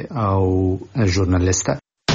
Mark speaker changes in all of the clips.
Speaker 1: او ژورنالیست.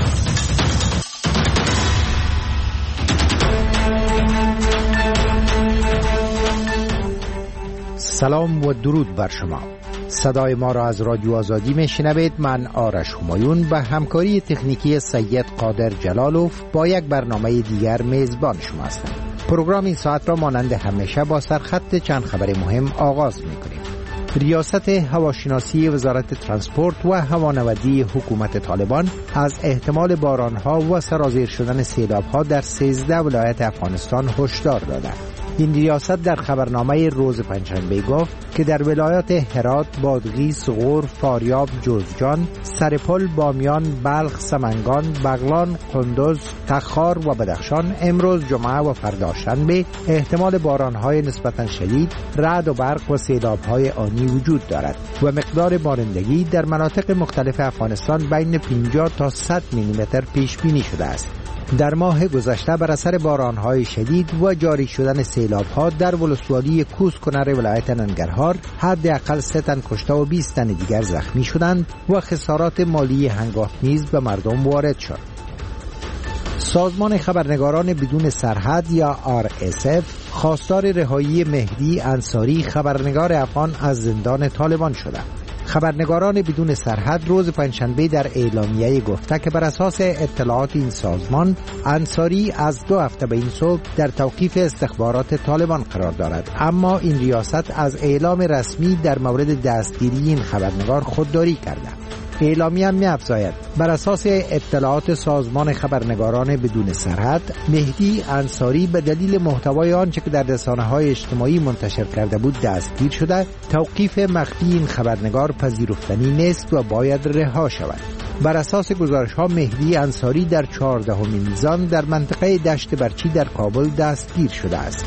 Speaker 2: سلام و درود بر شما. صدای ما را از رادیو آزادی میشنوید. من آرش همایون به همکاری تکنیکی سید قادر جلالوف با یک برنامه دیگر میزبان شما هستم. پروگرام این ساعت را مانند همیشه با سرخط چند خبر مهم آغاز میکنیم. ریاست هواشناسی وزارت ترانسپورت و هوانوردی حکومت طالبان از احتمال بارانها و سرازیر شدن سیلابها در 13 ولایت افغانستان هشدار دادند. این ریاست در خبرنامه روز پنجشنبه گفت که در ولایات هرات، بادغیس، غور، فاریاب، جوزجان، سرپل، بامیان، بلخ، سمنگان، بغلان، قندوز، تخار و بدخشان امروز جمعه و فردا شنبه احتمال بارانهای نسبتا شدید، رعد و برق و سیلابهای آنی وجود دارد و مقدار بارندگی در مناطق مختلف افغانستان بین 50 تا 100 میلیمتر پیش بینی شده است. در ماه گذشته بر اثر بارانهای شدید و جاری شدن سیلاب‌ها در ولسوالی کوسکنر ولایت ننگرهار حداقل 3 تن کشته و 20 تن دیگر زخمی شدند و خسارات مالی هنگام نیز به مردم وارد شد. سازمان خبرنگاران بدون سرحد یا RSF خواستار رهایی مهدی انصاری خبرنگار افغان از زندان طالبان شده. خبرنگاران بدون سرحد روز پنجشنبه در اعلامیه گفته که بر اساس اطلاعات این سازمان انصاری از 2 هفته به این صبح در توقیف استخبارات طالبان قرار دارد، اما این ریاست از اعلام رسمی در مورد دستگیری این خبرنگار خودداری کرده. اعلامیه می‌افزاید بر اساس اطلاعات سازمان خبرنگاران بدون سرحد مهدی انصاری به دلیل محتوای آنچه که در رسانه‌های اجتماعی منتشر کرده بود دستگیر شده. توقیف مخفی این خبرنگار پذیرفتنی نیست و باید رها شود. بر اساس گزارش‌ها مهدی انصاری در 14 میزان در منطقه دشت برچی در کابل دستگیر شده است.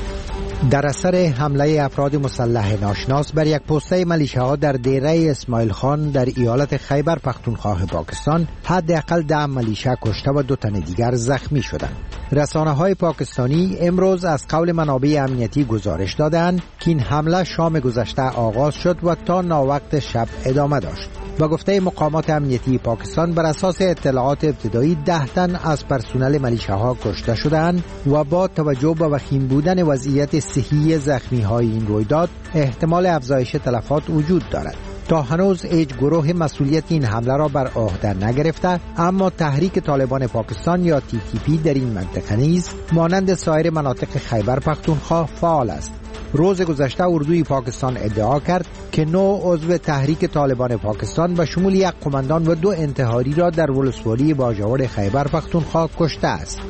Speaker 2: در اثر حمله افراد مسلح ناشناس بر یک پسته ملیشه‌ها در دیره اسماعیل خان در ایالت خیبر پختونخوا پاکستان حداقل 10 ملیشه کشته و 2 تن دیگر زخمی شدند. رسانه‌های پاکستانی امروز از قول منابع امنیتی گزارش دادند که این حمله شام گذشته آغاز شد و تا ناوقت شب ادامه داشت. با گفته مقامات امنیتی پاکستان بر اساس اطلاعات ابتدایی 10 تن از پرسنل ملیشه‌ها کشته شدند و با توجه به وخیم بودن وضعیت صحی زخمی‌های این رویداد احتمال افزایش تلفات وجود دارد. تا هنوز هیچ گروه مسئولیت این حمله را بر عهده نگرفته، اما تحریک طالبان پاکستان یا TTP در این منطقه نیز مانند سایر مناطق خیبر پختونخوا فعال است. روز گذشته اردوی پاکستان ادعا کرد که 9 عضو تحریک طالبان پاکستان به شمول 1 قماندان و 2 انتحاری را در ولسوالی باجوڑ خیبر پختونخوا کشته است.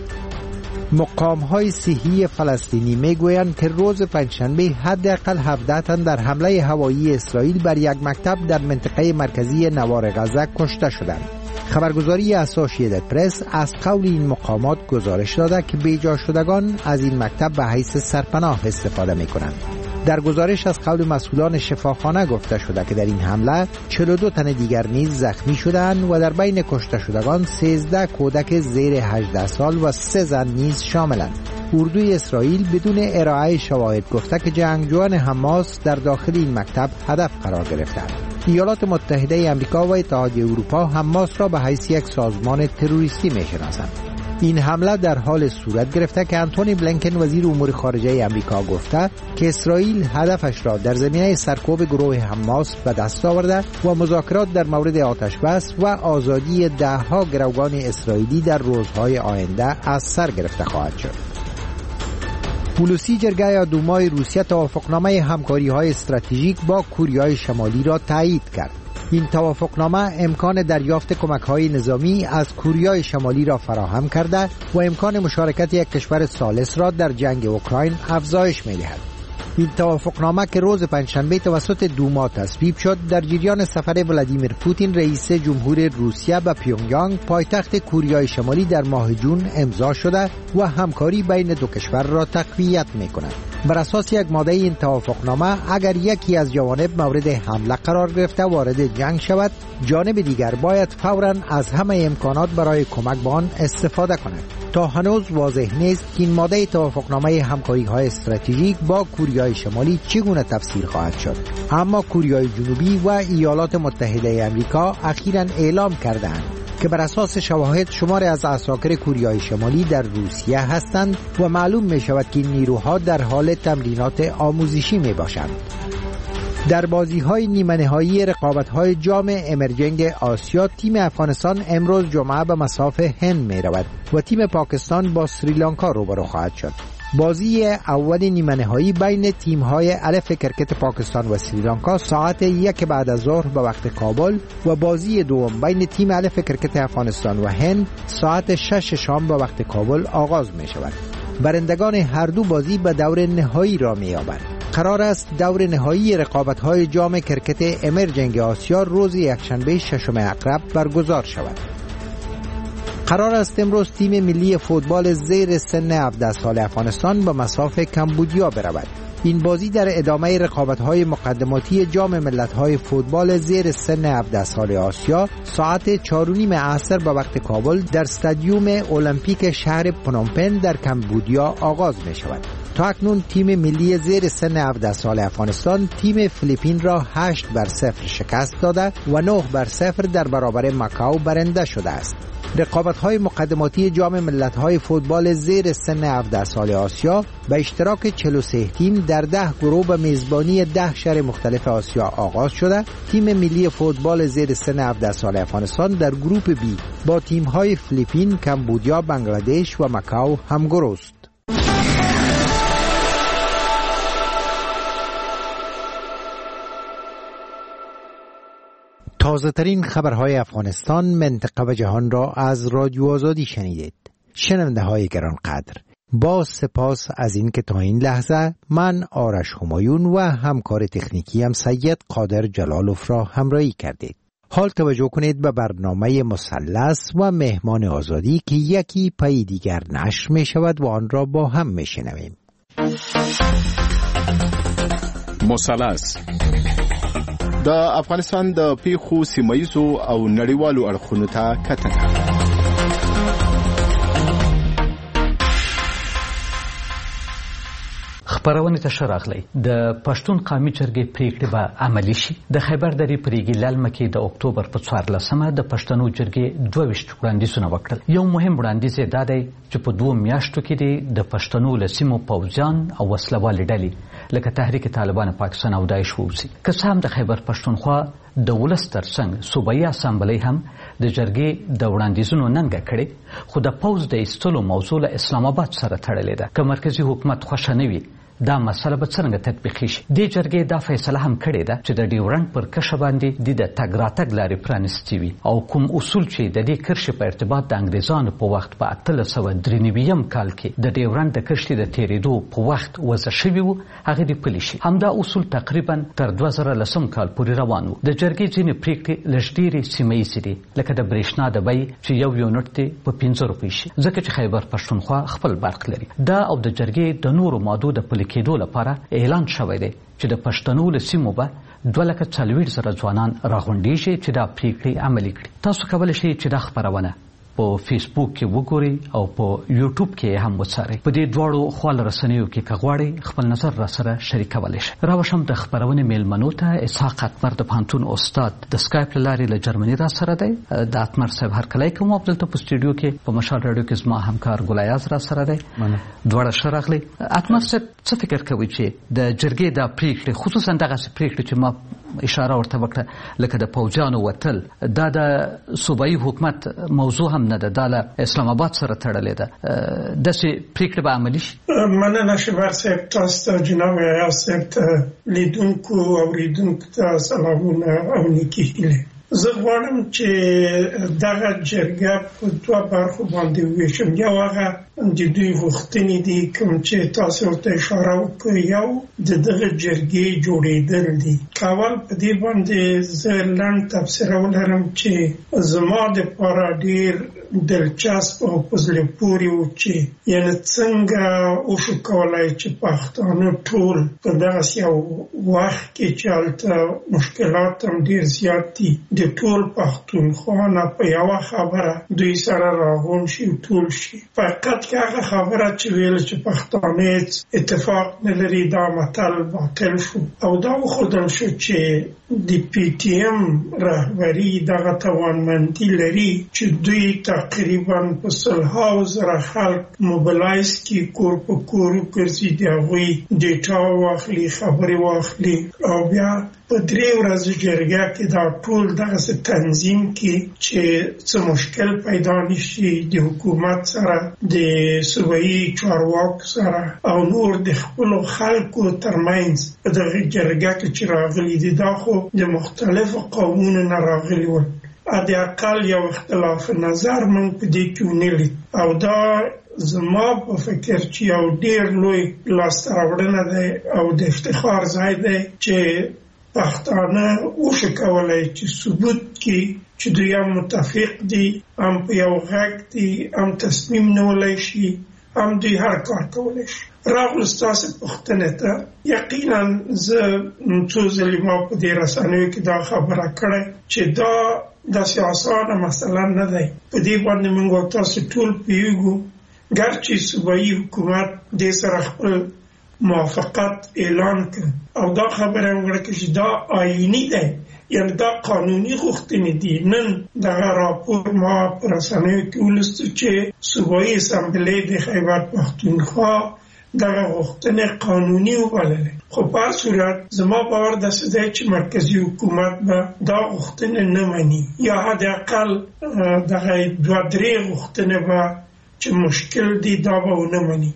Speaker 2: مقام‌های صحی فلسطینی میگویند که روز پنجشنبه حداقل 17 تن در حمله هوایی اسرائیل بر یک مکتب در منطقه مرکزی نوار غزه کشته شدند. خبرگزاری اسوسییتد پرس از قول این مقامات گزارش داده که بیجا شدگان از این مکتب به حیث سرپناه استفاده می‌کنند. در گزارش از قول مسئولان شفاخانه گفته شده که در این حمله 42 تن دیگر نیز زخمی شدند و در بین کشته شدگان 13 کودک زیر 18 سال و 3 زن نیز شاملند. اردوی اسرائیل بدون ارائه شواهد گفته که جنگجویان حماس در داخل این مکتب هدف قرار گرفتند. ایالات متحده آمریکا و اتحادیه اروپا حماس را به حیث یک سازمان تروریستی می‌شناسند. این حمله در حال صورت گرفته که انتونی بلینکن وزیر امور خارجه آمریکا گفته که اسرائیل هدفش را در زمینه سرکوب گروه حماس به دست آورده و مذاکرات در مورد آتش بس و آزادی 10 گروگان اسرائیلی در روزهای آینده از سر گرفته خواهد شد. پولوسی جرگه دومای روسیه توافقنامه همکاری‌های استراتژیک با کره شمالی را تایید کرد. این توافقنامه امکان دریافت کمک‌های نظامی از کره شمالی را فراهم کرده و امکان مشارکت یک کشور ثالث را در جنگ اوکراین افزایش می‌دهد. این توافقنامه که روز پنجشنبه توسط دوما تصویب شد در جریان سفر ولادیمیر پوتین رئیس جمهور روسیه به پیونگیانگ پایتخت کره شمالی در ماه جون امضا شده و همکاری بین 2 کشور را تقویت می‌کند. بر اساس یک ماده این توافقنامه اگر یکی از جوانب مورد حمله قرار گرفته وارد جنگ شود، جانب دیگر باید فوراً از همه امکانات برای کمک به آن استفاده کند. تا هنوز واضح نیست که این ماده توافقنامه همکاری‌های استراتژیک با کوریای شمالی چگونه تفسیر خواهد شد، اما کوریای جنوبی و ایالات متحده آمریکا اخیراً اعلام کردند که بر اساس شواهد شماری از عساکر کوریای شمالی در روسیه هستند و معلوم می شود که این نیروها در حال تمرینات آموزشی می باشند. در بازی‌های نیمه نهایی رقابت‌های جام امرجنگ آسیا، تیم افغانستان امروز جمعه به مصاف هند می‌رود و تیم پاکستان با سریلانکا روبرو خواهد شد. بازی اول نیمه نهایی بین تیم‌های الف کرکت پاکستان و سریلانکا ساعت 1 بعد از ظهر به وقت کابل و بازی دوم بین تیم الف کرکت افغانستان و هند ساعت 6 شام به وقت کابل آغاز می‌شود. برندگان هر دو بازی به دور نهایی را می‌یابند. قرار است دور نهایی رقابت‌های جام کرکت امرجنگ آسیا روز یکشنبه 6 اکتبر برگزار شود. قرار است امروز تیم ملی فوتبال زیر سن 17 سال افغانستان به مصاف کمبودیا برود. این بازی در ادامه رقابت‌های مقدماتی جام ملت‌های فوتبال زیر سن 17 سال آسیا ساعت 4:30 عصر به وقت کابل در استادیوم المپیک شهر پنومپن در کمبودیا آغاز می‌شود. تا اکنون تیم ملی زیر سن 17 سال افغانستان تیم فیلیپین را 8-0 شکست داده و 9-0 در برابر ماکائو برنده شده است. رقابت‌های مقدماتی جام ملت‌های فوتبال زیر سن 17 سال آسیا به اشتراک 43 تیم در 10 گروه به میزبانی 10 شهر مختلف آسیا آغاز شده. تیم ملی فوتبال زیر سن 17 سال افغانستان در گروپ بی با تیم‌های فیلیپین، کمبودیا، بنگلادش و ماکائو همگرو است. تازه ترین خبرهای افغانستان، منطقه و جهان را از رادیو آزادی شنیدید. شنونده های گرانقدر، با سپاس از این که تا این لحظه من آرش همایون و همکار تکنیکیم سید قادر جلالوف را همراهی کردید. حال توجه کنید به برنامه مثلث و مهمان آزادی که یکی پای دیگر نشر می شود و آن را با هم می شنویم.
Speaker 3: مثلث د افغانستان د پیښو سیمایزو او نړیوالو اړخونو ته کتنه.
Speaker 4: خبرونه ته شراغلی د پښتون قومي جرګې پریکړه به عملی شي. د خیبر درې پریګي لالمه کې د اکتوبر په 14مه د پښتنو جرګې 22 وړاندیزونه وکړل. یو مهم وړاندیز دا دی چې په 2 میاشتو کې د پښتنو لسیمو پوځیان او وسلوال ډلې لکه تحریک طالبان پاکستان او داعش ووسی. که څه هم د خیبر پښتونخوا د ولس ترڅنګ صوبایي اسامبلۍ هم د جرګې د وړاندیزونو ننګه کړې، خو د پوځ د ایستلو موضوع له اسلام آباد سره تړلې ده. که مرکزی حکومت خوښه نه وي دا مسله به څنګه تطبیقي شي؟ دې جرګې دا فیصله هم کړې ده چې د ډیورنډ پر کرښه باندې د تګ راتګ لارې پرانیستې وي او کوم اصول چې د دې کرښې په ارتباط د انګریزانو په وخت په 1893 کال کې د ډیورنډ د کرښې د تېرېدو په وخت وضع شوي وو، هغه دې پلي شي. همدا اصول تقریبا تر 2010 کال پورې روان وو. د جرګې ځینې پریکړې لږ ډېرې سیمهییزې دي، لکه د برېښنا د بیې چې یو یونټ دی په 15 روپۍ شي، ځکه چې خیبر پښتونخوا خپل برق لري. دا او د جرګې د نورو مادو د پلي کېدو لپاره اعلان شوی دی چې د پښتنو له سیمو به 240,000 ځوانان راغونډېږي چې دا پریکړې عملي کړي. تاسو کولی شئ چې دا خپرونه په فیسبوک کې وګورئ او په یوټیوب کې هم وڅارئ. په دې دواړو خواله رسنیو کې که غواړئ خپل نظر را سره شریکولی شئ. راوشم د خپرونې میلمنو ته اسحاق اتمر د پوهنتون استاد د سکایپ له لارې له جرمني را سره دی. د اتمر صاحب هرکلی کوم. دلته په سټوډیو کې په مشال راډیو کې زما همکار ګلایاز را سره دی. دواړه ښه راغلئ. اتمر صاحب څه فکر کوئ چې د جرګې دا پریکړې، خصوصا دغسې پریکړې چې ما اشاره ورته وکړه لکه د پوځیانو وتل، دا د صوبایي حکومت موضوع هم نه ده، دا له اسلام آباد سره تړلې ده، داسې پریکړې به عملي شي؟
Speaker 5: مننه شبر صاحب، تاسو ته جناب عیاض صاحب ته، لیدونکو او اوریدونکو ته سلامونه او نیکې هیلې. زه غواړم چې دغه جرګه په دوه برخو باندې وویشم. یو هغه د دوی غوښتنې دي کوم چې تاسو ورته اشاره وکړئ، یو د دغه جرګې جوړېدل دي. اول په دې باندې زه لنډ تبصره ولرم چې زما دپاره ډېر دلچسپ او په زړه پورې و چې یعنې څنګه وشو کولی چې پښتانه ټول په دغسې یو وخت کې چې هلته مشکلات هم ډېر زیات دي د ټول پښتونخوا نه په یوه خبره دوی سره راغونډ شي ټول شي. فقط که هغه خبره چې ویل چې پښتانه هېڅ اتفاق نه لري دا متل باطل شو او دا وښودل شو چې د پی ټي ایم رهبري دغه توانمندي لري چې دوی تقریبا په سلهاو زره خلک موبلایز کړي، کور په کور وګرځي، د هغوی ډیټا واخلي، خبرې واخلي او بیا په 3 ورځې جرګه کې دا ټول دغسې تنظیم کړي چې څه مشکل پیدا نشي د حکومت سره، د صوبایي چارواکو سره او نور د خپلو خلکو ترمنځ په دغه جرګه کې چې راغلي دي. دا خو د مختلفو قومونو نه راغلي ول، د اقل یو اختلاف نظر موږ په دې کې ونه لید او دا زما په فکر چې یو ډېر لوی لاسته راوړنه دی او د افتخار ځای دی چې پښتانه وشو کولی چې ثبوت کړي چې دوی هم متفق دي، هم په یو غږ دي، هم تصمیم نیولی شي، هم دوی هر کار کولی شي. راغلو ستاسې پوښتنې ته، یقینا زه څو ځلې ما په دې رسنیو کې دا خبره کړې چې دا داسې اسانه مسله نه دی. په دې باندې موږ تاسو ټول پوهېږو، ګرچې صوبایي حکومت دې سره خپل موافقت اعلان کړ او دا خبره وکړه چې دا آئیني دی، یعنې دا قانوني غوښتنې دي. نن دغه راپور ما په رسنیو کې ولوستو چې صوبایي اسامبلې د خیبر پښتونخوا دغه غوښتنې قانوني وبللې. خو په هر صورت زما باور داسې دی چې مرکزي حکومت به دا غوښتنې نه مني یا حداقل دغه 2-3 غوښتنې به چې مشکل دي دا به ونه مني.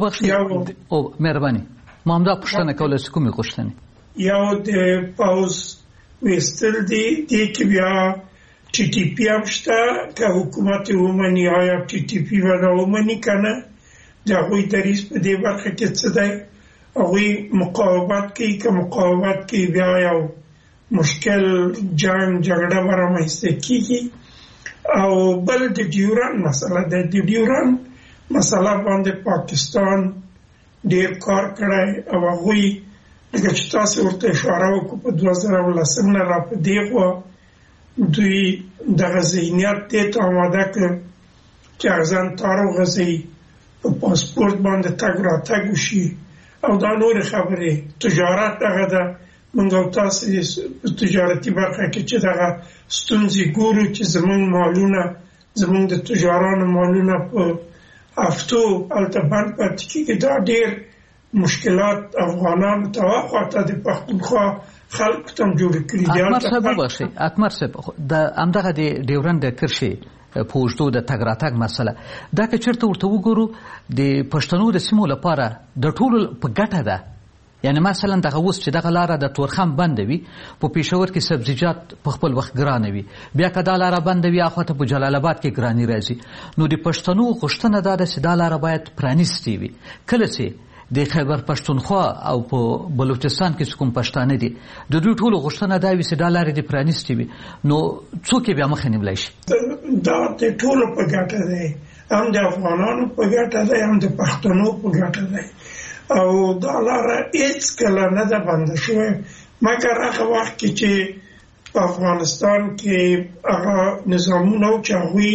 Speaker 4: او مهرباني ما هم دا پوښتنه کوله چې کومې غوښتنې؟ یو
Speaker 5: د پوځ ویستل دي، دې کې بیا ټي ټي پي هم شته، که حکومت ومني آیا ټي ټي پي به دا ومني که نه، د هغوی دریځ په دې برخه کې څه دی. هغوی مقاومت کوي، که مقاومت کوي بیا یو مشکل جنګ جګړه به رامنځته کېږي. او بل د ډیورند مسله ده. د ډیورند مسله باندې پاکستان ډېر کار کړی او هغوی لکه چې تاسو ورته اشاره وکړو په 2010 نه را په دې خوا دوی دغه ذهنیت دې ته آماده کړ چې ارزان تار وغځوي، په پاسپورت باندې تګ راتګ وشي او دا نورې خبرې. تجارت دغه ده، موږ او تاسو په تجارتي برخه کې چې دغه ستونزې ګورو چې زموږ مالونه، زموږ د تجارانو مالونه په هفتو هلته بند پاتې کېږي. دا ډېر مشکلات افغانانو ته واخواته د پښتونخوا خلکو ته هم جوړې کړي دي.
Speaker 4: اکمر صاحب د همدغه د ډیورند کرښې په اوږدو د تګ راتګ مسله دا که چېرته ورته وګورو د پښتنو د سیمو لپاره د ټولو په ګټه ده. یعنې مثلا دغه اوس چې دغه لاره د تورخم بنده وي، په پېښور کې سبزیجات په خپل وخت ګرانه وي، بیا که دا لاره بنده وي اخواته په جلال آباد کې ګراني راځي. نو د پښتنو غوښتنه دا ده چې دا لاره باید پرانیستې وي. کله چې د خیبر پښتونخوا او په بلوچستان کې کوم پښتانه دي د دوی ټولو غوښتنه دا وي چې دا لارې دې پرانیستې وي، نو څوک یې بیا مخه نیولی شي؟
Speaker 5: دا د ټولو په ګټه دی، هم د افغانانو په ګټه دی، هم د پښتنو په ګټه دی. او دا لاره هېڅکله نه ده بنده شوې مګر هغه وخت کې چې په افغانستان کې هغه نظامونه و چې هغوی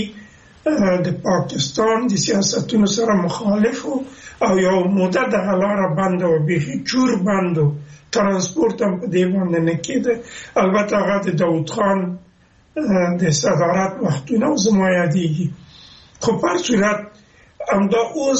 Speaker 5: د پاکستان د سیاستونو سره مخالف و او یو موده دغه لاره بنده و، بیخي چور بند و، ترانسپورت هم په دې باندې نه کېده. البته هغه د داود خان د صدارت وختونه زما یادېږي. خو په هر صورت همدا اوس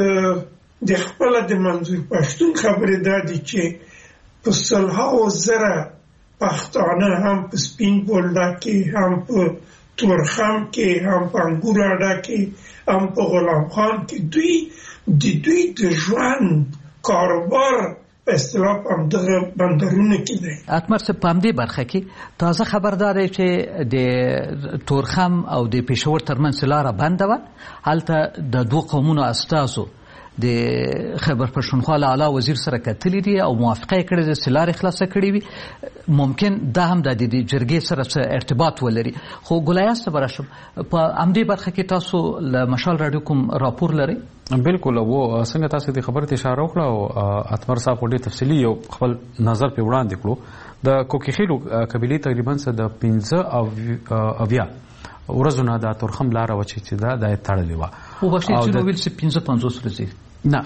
Speaker 5: د خپله د منظور پښتون خبرې دا دي چې په سلهاو زره پښتانه هم په سپین بولدک کې، هم په تورخم کې، هم په انګور اډه کې، هم په غلام خان کې دوی د ژوند کاروبار په اصطلاح په همدغه بندرونو کې دی.
Speaker 4: اتمر صاحب په همدې برخه کې تازه خبردار دی چې د تورخم او د پېښور ترمنځ لاره بنده وه. هلته د دوه قومونو استازو د خیبر پښتونخوا له اعلی وزیر سره کتلي دي او موافقه یې کړې ده چې لارې خلاصه کړې وي. ممکن دا هم د جرګې سره ارتباط ولري. خو ګلایاس ته به راشم، په همدې برخه کې تاسو له مشال راډیو کوم راپور لرئ؟
Speaker 6: بالکل، و څنګه تاسو د خبرې ته اشاره وکړه او اتمر صاحب ډېر تفصیلي یو خپل نظر پې وړاندې کړو. د کوکیخیلو قبیلې تقریبا د 15 ورځو نه د تورخم لاره وه چې دا تړلې وه.
Speaker 4: وبخښئ چې نو ویل چې 55 ورځې
Speaker 6: نه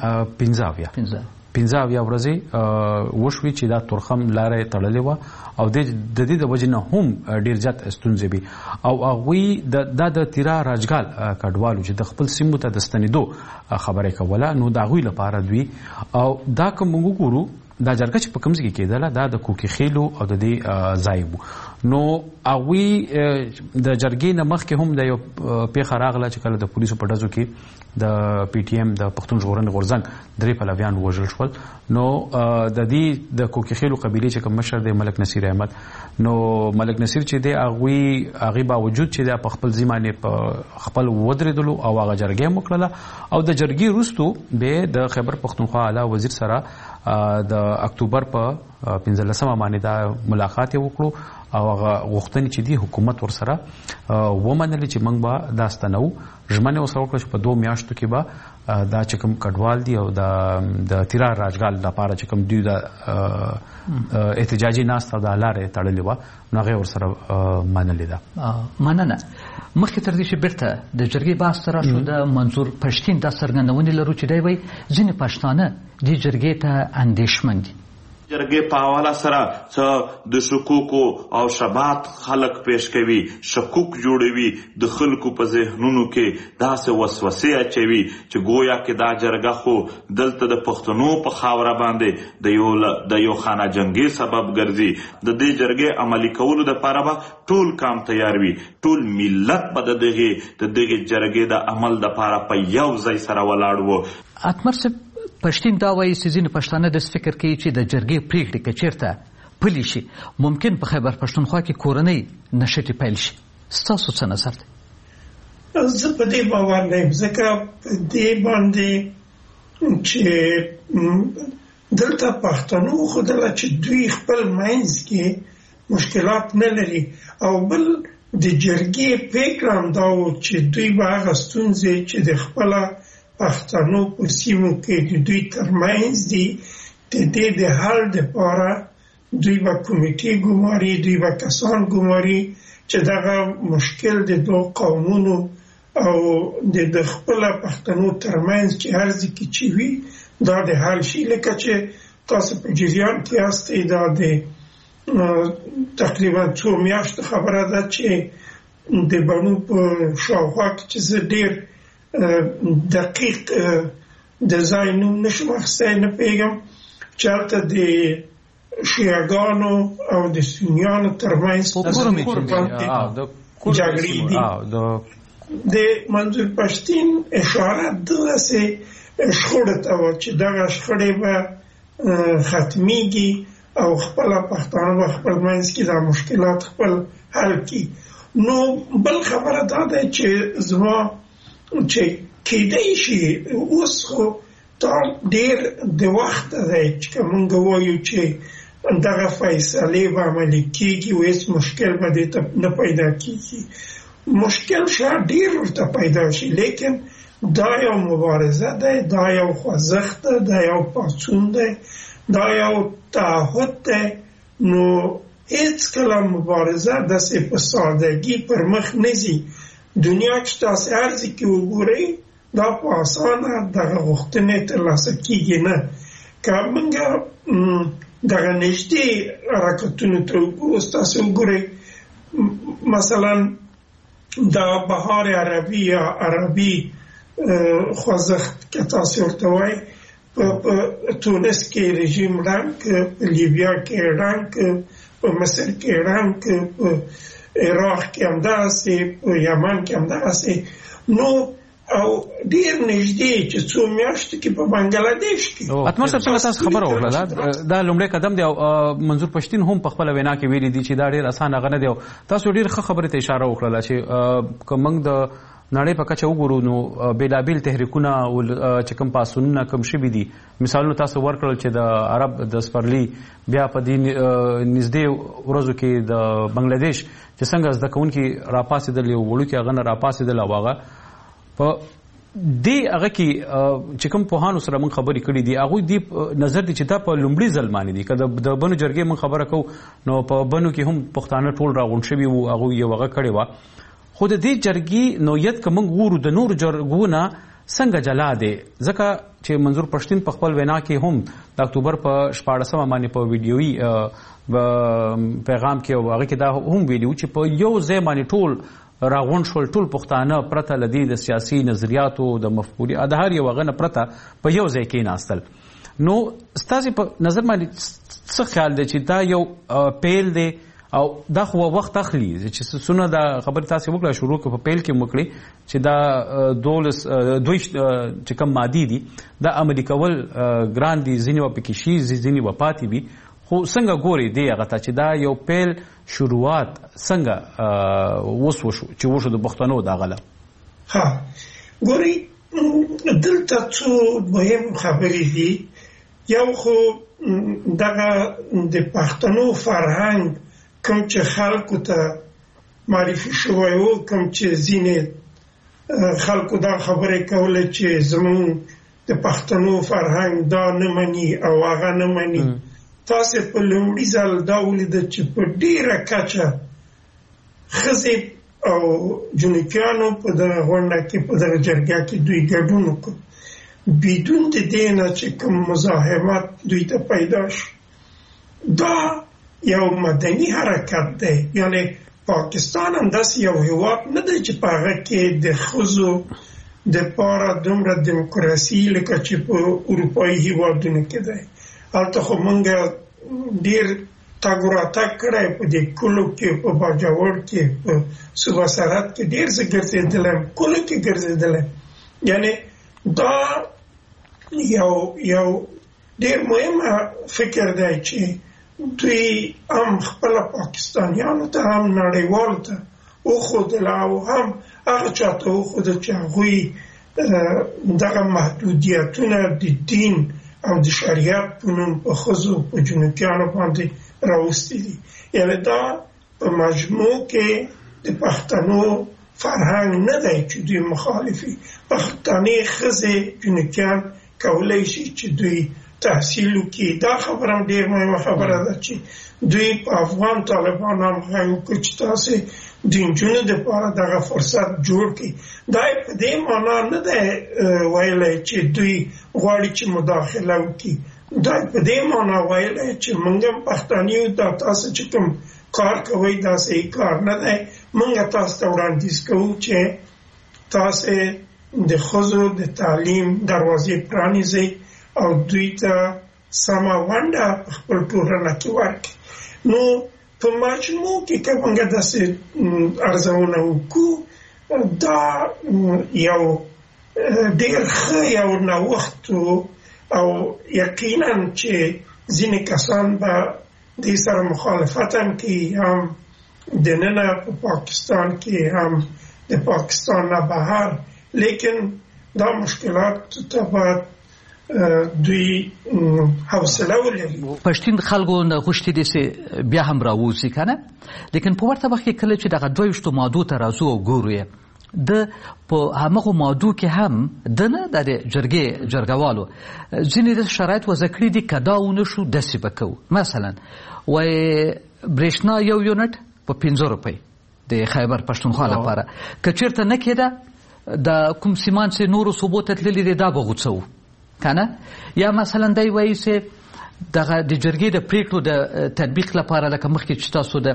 Speaker 6: 15 ورځې وشوي چې دا تورخم لاره تړلې وه او د دې د وجې نه هم ډېر زیات ستونزې وي. او هغوی دا د تیرا راجګال کډوالو چې د خپل سیمو ته د ستنېدو خبره کوله، نو د هغوی لپاره دوی او دا که موږ وګورو دا جرګه چې په کوم ځای کې کېدله دا د کوکیخیلو او د دې ځای وو. نو هغوی د جرګې نه مخکې هم د یو پیښه راغله چې کله د پولیسو په ډزو کې د پی ټي ایم د پښتون ژغورنې غورځنګ 3 پلویان ووژل شول. نو د دې د کوکیخیلو قبیلې چې کوم مشر دی ملک نصیر احمد، نو ملک نصیر چې دی هغې باوجود چې دی په خپل ځای باندې په خپل ودرېدلو او هغه جرګې هم وکړله او د جرګې وروستو بیا د خیبر پښتونخوا اعلی وزیر سره د اکتوبر په 15 باندې دا ملاقات یې وکړو او هغه غوښتنې چې دی حکومت ورسره ومنلې چې موږ به دا ستنو. ژمنه ورسره وکړه چې په 2 میاشتو کې به دا چې کوم کډوال دي او د تیرا راجګال لپاره چې کوم دوی د احتجاجي ناسته او د لارې تړلې وه نو هغې ورسره منلې ده.
Speaker 4: مننه. مخکې تر دې چې بیرته د جرګې بحث ته راشو، د منظور پښتین دا څرګندونې لرو چې دی وایي ځینې پښتانه دې جرګې ته اندېښمن دي.
Speaker 7: جرګې په حواله سره څه د شکوکو او شبات خلق پیش کوي، شکوک جوړوي، د خلکو په ذهنونو کې داسې وسوسې اچوي چې گویا کې دا جرګه خو دلته د پښتنو په خاوره باندې د یو خانه جنګي سبب ګرځي. د دې جرګې عملي کولو دپاره به ټول کام تیار وي، ټول ملت به د دغې جرګې د عمل دپاره په یو ځای سره ولاړ و.
Speaker 4: اتمر صاحب، پښتین دا وایي چې ځینې پښتانه داسې فکر کوي چې د جرګې پرېکړې که چېرته پلي شي ممکن په خیبر پښتونخوا کې کورنۍ نښتې پیل شي. ستاسو څه نظر دی؟
Speaker 5: زه په دې باور نه یم، ځکه په دې باندې چې دلته پښتنو ښودله چې دوی خپل منځ کې مشکلات نه لري او بل د جرګې پرېکړه همدا و چې دوی به هغه ستونزې چې د خپله پښتنو په سیمو کې د دوی ترمنځ دي د دې د حل دپاره دوی به کمیټې ګماري، دوی به کسان ګماري چې دغه مشکل د دوه قومونو او د خپله پښتنو ترمنځ چې هر ځای کې چې وي دا د حل شي. لکه چې تاسو په جریان کې یاستئ، دا د تقریبا 2 میاشتو خبره ده چې د بڼو په شاوخوا کې چې زه ډېر دقیق د ځای نوم نشم اخیستی، نه پوهېږم، چې هلته د شیعهګانو او د سنیانو ترمنځ جګړې دي. د منظور پښتین اشاره دغسې شخړو ته وه چې دغه شخړې به ختمیږي او خپله پښتانه به خپل منځ کې دا مشکلات خپل حل کړي. نو بل خبره دا ده چې زما چې کېدای شي اوس خو دا ډېر د وخت دی چې موږ وایو چې دغه فیصلې به عملي کېږي او هېڅ مشکل به دې ته نه پیدا کېږي. مشکل شاید ډېر ورته پیدا شي، لیکن دا یو مبارزه دی، دا یو خوځښت دی، دا یو پاڅون دی، دا یو تعهد دی. نو هېڅکله مبارزه داسې په سادګي پر مخ نه ځي. دنیا کې تاسو هر ځای کې وګورئ دا په اسانه دغه غوښتنې ترلاسه کېږي نه. که موږ دغه نږدې حرکتونو ته وګورو، تاسو وګورئ مثلا دا بهار عربي یا عربي خوځښت که تاسو ورته وایئ، په تونس کې رژیم ړنګ، په لیبیا کې ړنګ، په مصر کې ړنګ، په عراق کې همداسې، په یمن کې همداسې. نو او ډیر نږدې چې څو میاشتې کې په بنگلاديش کې.
Speaker 6: اتمر صاحب څنګه تاسو خبره وکړه دا لومړی قدم دی او منظور پښتين هم په خپل وینا کې ویلي دي چې دا ډیر اسانه غنه دی. تاسو ډیر ښه خبره ته اشاره وکړه چې کومنګ د نړۍ په کچه وګورو نو بیلابیل تحریکونه او چې کوم پاسونونه کوم شوي دي. مثالونه تاسو ورکړل چې د عرب د سپرلی بیا په دې نږدې ورځو کې د بنگلاديش چې څنګه زده کوونکي راپاسېدل یو وړوکی هغه نه راپاسېدل او هغه په دې هغه کې چې کوم پوهانو سره موږ خبرې کړې دي هغوی دې نظر دي چې دا په لومړي ځل باندې دي که د بنو جرګې موږ خبره کوو نو په بنو کې هم پښتانه ټول راغونډ شوي وو هغوی یو هغه کړې وه خو د دې جرګې نوعیت که موږ ګورو د نورو جرګو نه څنګه جلا دی ځکه چې منظور پښتين په خپل وینا کې هم د اکتوبر په 14 باندې په ویډیوي پیغام کې هغه کې دا هم ویلي چې په یو ځای باندې ټول راغونډ شول ټول پښتانه پرته لدی د سیاسي نظریاتو د مفکورې د هر یو غنه پرته په یو ځای کې ناستل. نو ستاسو په نظر باندې څه خیال دی چې دا یو پیل دی او دا خو وخت اخلي چې څونه دا خبره تاسو وکړه شروع په پیل کې وکړي چې دا دوی چې کوم مادي دي دا عملي کول ګران دي ځینې وپکې شي ځینې وپاتې وي خو څنګه ګوري دی هغه ته چې دا یو پیل شروعات څنګه وشو چې وشو د پښتنو دا غله.
Speaker 5: ها ګوري دلته څو مهم خبرې دي. یو خو دغه د پښتنو فرهنګ کوم چې خلکو ته معرفي شوی و کوم چې ځینې خلکو دا خبرې کوله چې زموږ د پښتنو فرهنګ دا نه مني او هغه نه مني. تاسو په لومړي ځل دا ولیده چې په ډیره کچه ښځې او جنکیانو په دغه غونډه کې په دغه جرګه کې دوی ګډون وکړ بدون د دې نه چې کوم مزاحمت دوی ته پیدا شي. دا یو مدني حرکت دی یعنی پاکستان هم داسې یو هیواد نه دی چې په هغه کې د ښځو دپاره دومره دیموکراسي لکه چې په اروپایي هیوادونو کې دی. هلته خو موږ ډېر تګ راتګ کړی په دې کلو کې په باجوړ کې په صوبه سرحد کې ډېر زه ګرځېدلی کلو کې ګرځېدلی. یعنی دا یو ډېر مهمه فکر دی چې دوی هم خپل پاکستانیانو ته هم نړیوالو ته وښودله او هم هغه چاته وښوده چې هغوی دغه محدودیتونه د دین او د شریعت په نوم په ښځو په جنوکیانو باندې راوستي دي. یعنې دا په مجموع کې د پښتنو فرهنګ نه دی چې دوی مخالفي. پښتنې ښځې جنوکیان کولی شي چې دوی تحصیل وکړي. دا خبره هم ډېر مهمه خبره ده چې دوی په افغان طالبان هم غږ وکړي چې تاسې د نجونو دپاره دغه فرصت جوړ کړي. دا یې په دې معنا نه دی ویلی چې دوی غواړي چې مداخله وکړي. دا یې په دې معنا ویلی چې موږ هم پښتانه یو دا تاسو چې کوم کار کوئ دا صحیح کار نه دی. موږ تاسو ته وړاندیز کوو چې تاسې د ښځو د تعلیم دروازې پرانیزئ او دوی ته سمه ونډه په خپل ټولنه کې ورکړي. نو په مجموع کې که موږ داسې ارزونه وکړو دا یو ډېر ښه یو نوښت او یقینا چې ځینې کسان به دې سره مخالفت هم کوي هم دننه په پاکستان کې هم د پاکستان نه بهر. لیکن دا مشکلات ته باید دوی حوصله ولري.
Speaker 4: پښتون خلکو نه غوښتي دي چې بیا هم راوځي کنه لیکن په ورته وخت کې کله چې دغه 22 ماده ته راځو او ګورو د په هغه ماده کې هم دنه د جرګوالو ځینې د شرایط وضع کړي دي کداونه شو د سبکو مثلا وای برېښنا یو یونټ په 15 روپۍ د خیبر پښتونخوا لپاره کچیرته نه کېده د کوم سیمان چې نورو صوبو ته تللي دي دا بغوڅو کنه یا مثلا دی وایي چې دغه د جرګې د پریکړو د تطبیق لپاره لکه مخکې چې تاسو د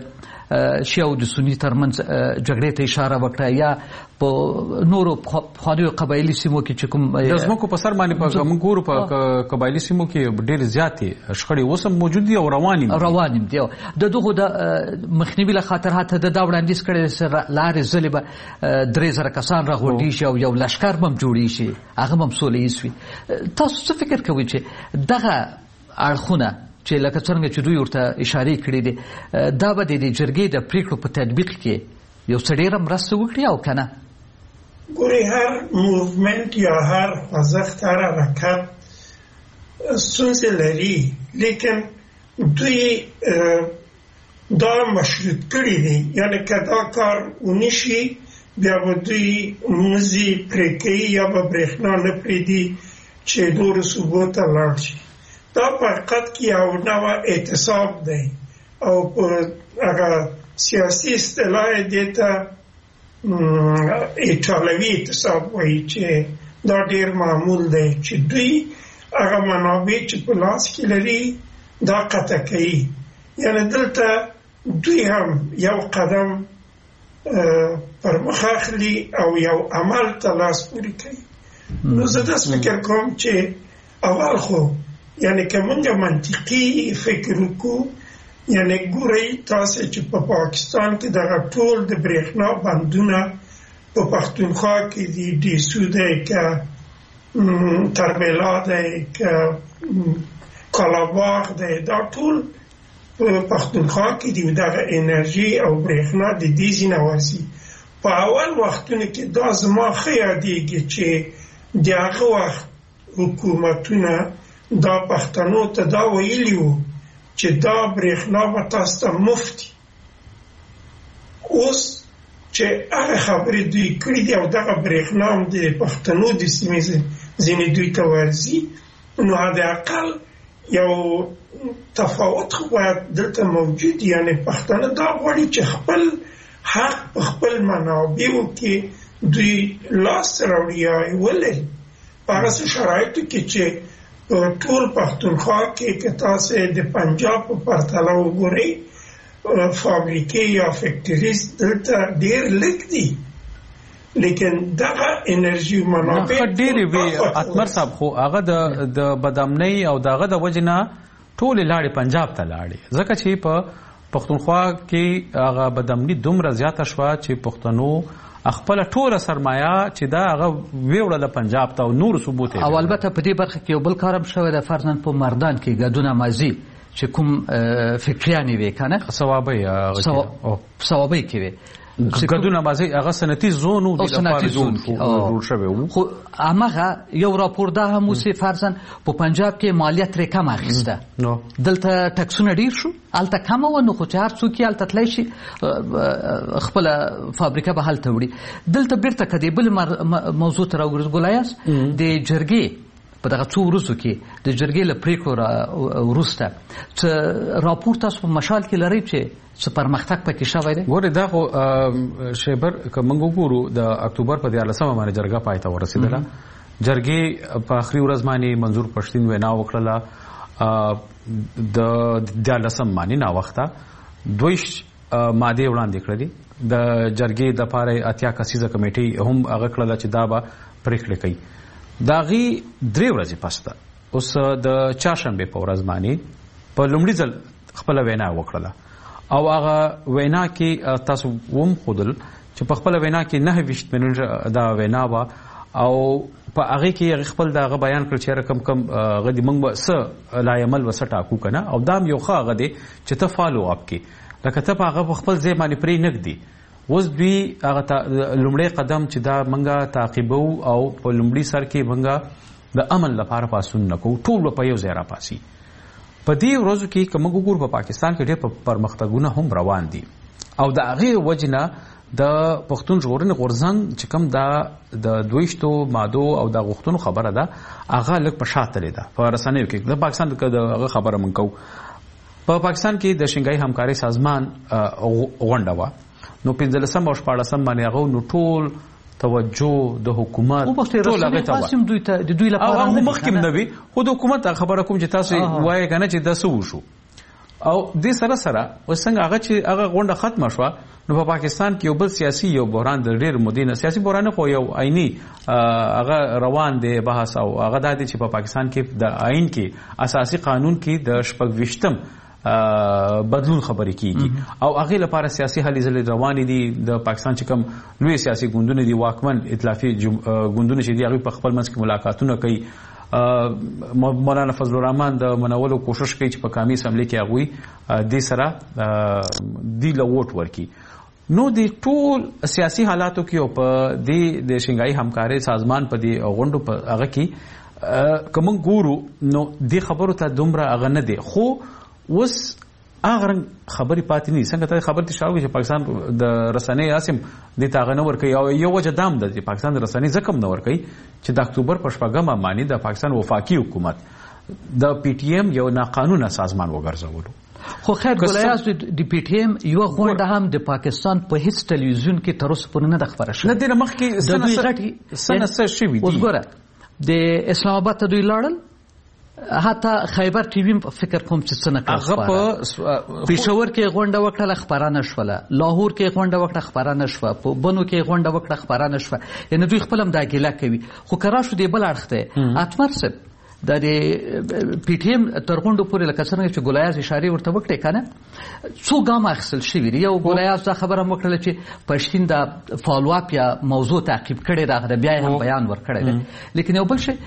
Speaker 4: شیعه او د سني ترمنځ جګړې ته اشاره وکړه یا په نورو پخوانیو قبایلي سیمو کې چې کوم
Speaker 6: د ځمکو په سر باندې په موږ ګورو په قبایلي سیمو کې ډېرې زیاتې شخړې اوس هم موجود دي او روانې دي.
Speaker 4: د دغو د مخنیوي له خاطر حتی دا وړاندیز کړی چې لارې ځلې به 3000 کسان راغونډي شي او یو لښکر به هم جوړی شي، هغه به هم سوله ییز وي. تاسو څه فکر کوئ چې دغه اړخونه چې لکه څرنګه چې دوی ورته اشارې کړې دي دا به د جرګې د پریکړو په تطبیق کې یو څه ډېره مرسته وکړي او که نه؟
Speaker 5: ګورئ، هر موومنټ یا هر خوځښت، هر حرکت ستونزې لري، لیکن دوی دا مشروط کړي دي، یعنی که دا کار ونشي بیا به دوی موزي پرې کوي یا به برېښنا نه پرېږدي چې نورو صوبو ته لاړ شي. دا په حقیقت کې یو نوع اعتصاب دی او په هغه سیاسي اصطلاح یې دې ته ایټالوي اعتصاب وایي چې دا ډېر معمول دی چې دوی هغه منابع چې په لاس کې لري دا قطع کوي. یعنی دلته دوی هم یو قدم پر مخ اخلي او یو عمل ته لاس پورې کوي. نو زه داسې فکر کوم چې اول خو یعنی که موږ منطقي فکر وکړو، یعنی ګورئ تاسې چې په پاکستان کې دغه ټول د برېښنا بندونه په پښتونخوا کې دي، ډیسو دی که تربیلا دی که کالاباغ دی، دا ټول په پښتونخوا کې دي. دغه انرژي او برېښنا د دې ځینه ورځي. په اول وختونو کې دا زما ښه یادېږي چې د هغه وخت حکومتونه دا پښتنو ته دا ویلي وو چې دا برېښنا به تاسو ته مفت دي. اوس چې هغه خبرې دوی کړي دي او دغه برېښنا هم د پښتنو د سیمې ځینې دوی ته ورځي، نو حداقل یو تفاوت خو باید دلته موجود، یعنی پښتانه دا غواړي چې خپل حق په خپل منابعو کې دوی لاس راوړي یا ولري. په هغه شرایطو کې چې ټول پښتونخوا کې که تاسې د پنجاب په پرتله وګورئ فابریکې یا فیکټریز دلته ډېر لږ دي، لیکن دغه انرژي منابع
Speaker 6: ډېرې وي. اتمر صاحب خو هغه د بدامنۍ او دغه د وجې نه ټولې لاړې پنجاب ته لاړې، ځکه چې په پښتونخوا کې هغه بدامني دومره زیاته شوه چې پښتنو خپل ټوله سرمایه چې دا هغه ویوړه د پنجاب ته او نور صوبو ته. او
Speaker 4: البته په دې برخه کې یو بل کار هم شوی دی، فرضاً په مردان کې ګډونه مازی چې کوم فکریانې وې که نه صوابۍ کې وې
Speaker 6: ګډونه مازی هغه صنعتي زون و جوړ شوی و.
Speaker 4: خو هماغه یو راپور دا هم اوسې فرضاً په پنجاب کې مالیه ترې کم اخیسته، دلته ټکسونه ډېر شو، هلته کمه وه، نو خو چې هر څوک یې هلته تللی شي خپله فابریکه به هلته وړي. دلته بیرته که دې بلې موضوع ته راوګرځو د جرګې په دغه څو ورځو کې د جرګې له پریکړو وروسته څه راپور تاسو په مشال کې لرئ چې څه پرمختګ پکې شوی دی؟
Speaker 6: ګورې دا خو شیبر که موږ وګورو د اکتوبر په 14 باندې جرګه پای ته ورسېدله. جرګې په آخري ورځ باندې منظور پښتین وینا وکړله، د 14 باندې ناوخته 22 مادې وړاندې کړلې. د جرګې دپاره 80 کسیزه کمیټې هم هغه کړله چې دا به پرېکړې کوي. د هغې 3 ورځې پس ته اوس د چهارشنبې په ورځ باندې په لومړي ځل خپله وینا وکړله او هغه وینا کې تاسو وم ښودل چې په خپله وینا کې 29 منټه دا وینا وه او په هغې کې هغې خپل د هغه بیان کړ چې کم کم هغه د موږ به څه لایعمل به څه ټاکو که نه، او دا هم یو ښه هغه دی چې ته فالو اپ کې لکه ته په هغه په خپل ځای باندې پرې نه ږدي. اوس دوی هغه لومړی قدم چې دا موږ تعقیبو او په لومړي سر کې موږ د امن لپاره پاڅون نه کوو، ټول به په یو ځای راپاڅي. په دې ورځو کې که موږ وګورو په پاکستان کې ډېر پرمختګونه هم روان دي او د هغې وجې نه د پښتون ژغورنې غورځنګ چې کوم دا د 22 مادو او د غوښتنو خبره ده هغه لږ په شا تلې ده په رسنیو کې. د پاکستان دغه خبره موږ کوو. په پاکستان کې د شنګهای همکارۍ سازمان غونډه وه، نو 15 او 14 باندې هغه نو ټول توجه د حکومت ټول هغه ته واسم دوی ته د دوی لپاره مخکې نه وي، خو د حکومت خبره کوم چې تاسو وایي کنه چې د څه وشو. او د سره وسنګ هغه چې هغه غونډه ختمه شو نو په پاکستان کې یو بل سیاسي یو بحران د ډېر مدینه سیاسي بحران خو یو عیني هغه روان دی بحث او هغه د دې چې په پاکستان کې د آئین کې اساسي قانون کې د 26 بدلون خبرې کیږي او هغه لپاره سیاسي هلې ځلې روانې دي د پاکستان چې کوم لوی سیاسي ګوندونه دي واکمن ائتلافي ګوندونه چې دي هغه په خپل منځ کې ملاقاتونه کوي مولانا فضل الرحمن د منولو کوشش کوي چې په قومي اسمبلی کې هغه د سره دی له ووټ ورکي نو د ټول سیاسي حالاتو کې او په د شنګای همکاري سازمان په دې غونډو په هغه کې کوم ګورو نو د خبرو ته دومره هغه نه دی خو وس اغه خبري پاتې نه څنګه ته خبر تشاوي چې پاکستان د رسنۍ اسیم د تاغنه ور کوي او یو وجه دام د پاکستان د رسنۍ زکم نه ور کوي چې د اکتوبر په شپږم باندې د پاکستان وفاقي حکومت د پی ټی ایم یو ناقانونه سازمان وګرځولو
Speaker 4: خو خیر ګلایاس د پی ټی ایم یو غونډه هم د پاکستان په هیڅ ټلویزیون کې تر اوسه پورې نه د خبره شوه
Speaker 6: نه د مخ کې سنه شوی
Speaker 4: اوس ګوره د اسلام آباد ته دوی لاړل حتی خیبر ټي وي فکر کوم چې څنګه کړه پېښور کې غونډه وکړه خبرانه شوله لاهور کې غونډه وکړه خبرانه شوه په بنو کې غونډه وکړه خبرانه شوه یعنی دوی خپل هم دا ګیله کوي خو کرا شو دی بل اړخ ته اتمر صاحب د پی ټی ایم تر غونډو پورې لکه څنګه چې ګلایاز اشاره ورته وکړي کنه څو ګام اخیستل شوي دي یو ګلایاز دا خبره وکړه چې پښتون د فالو اپ یا موضوع تعقیب کړي راغله بیا هم بیان ورکړی دی لیکن یو بل شی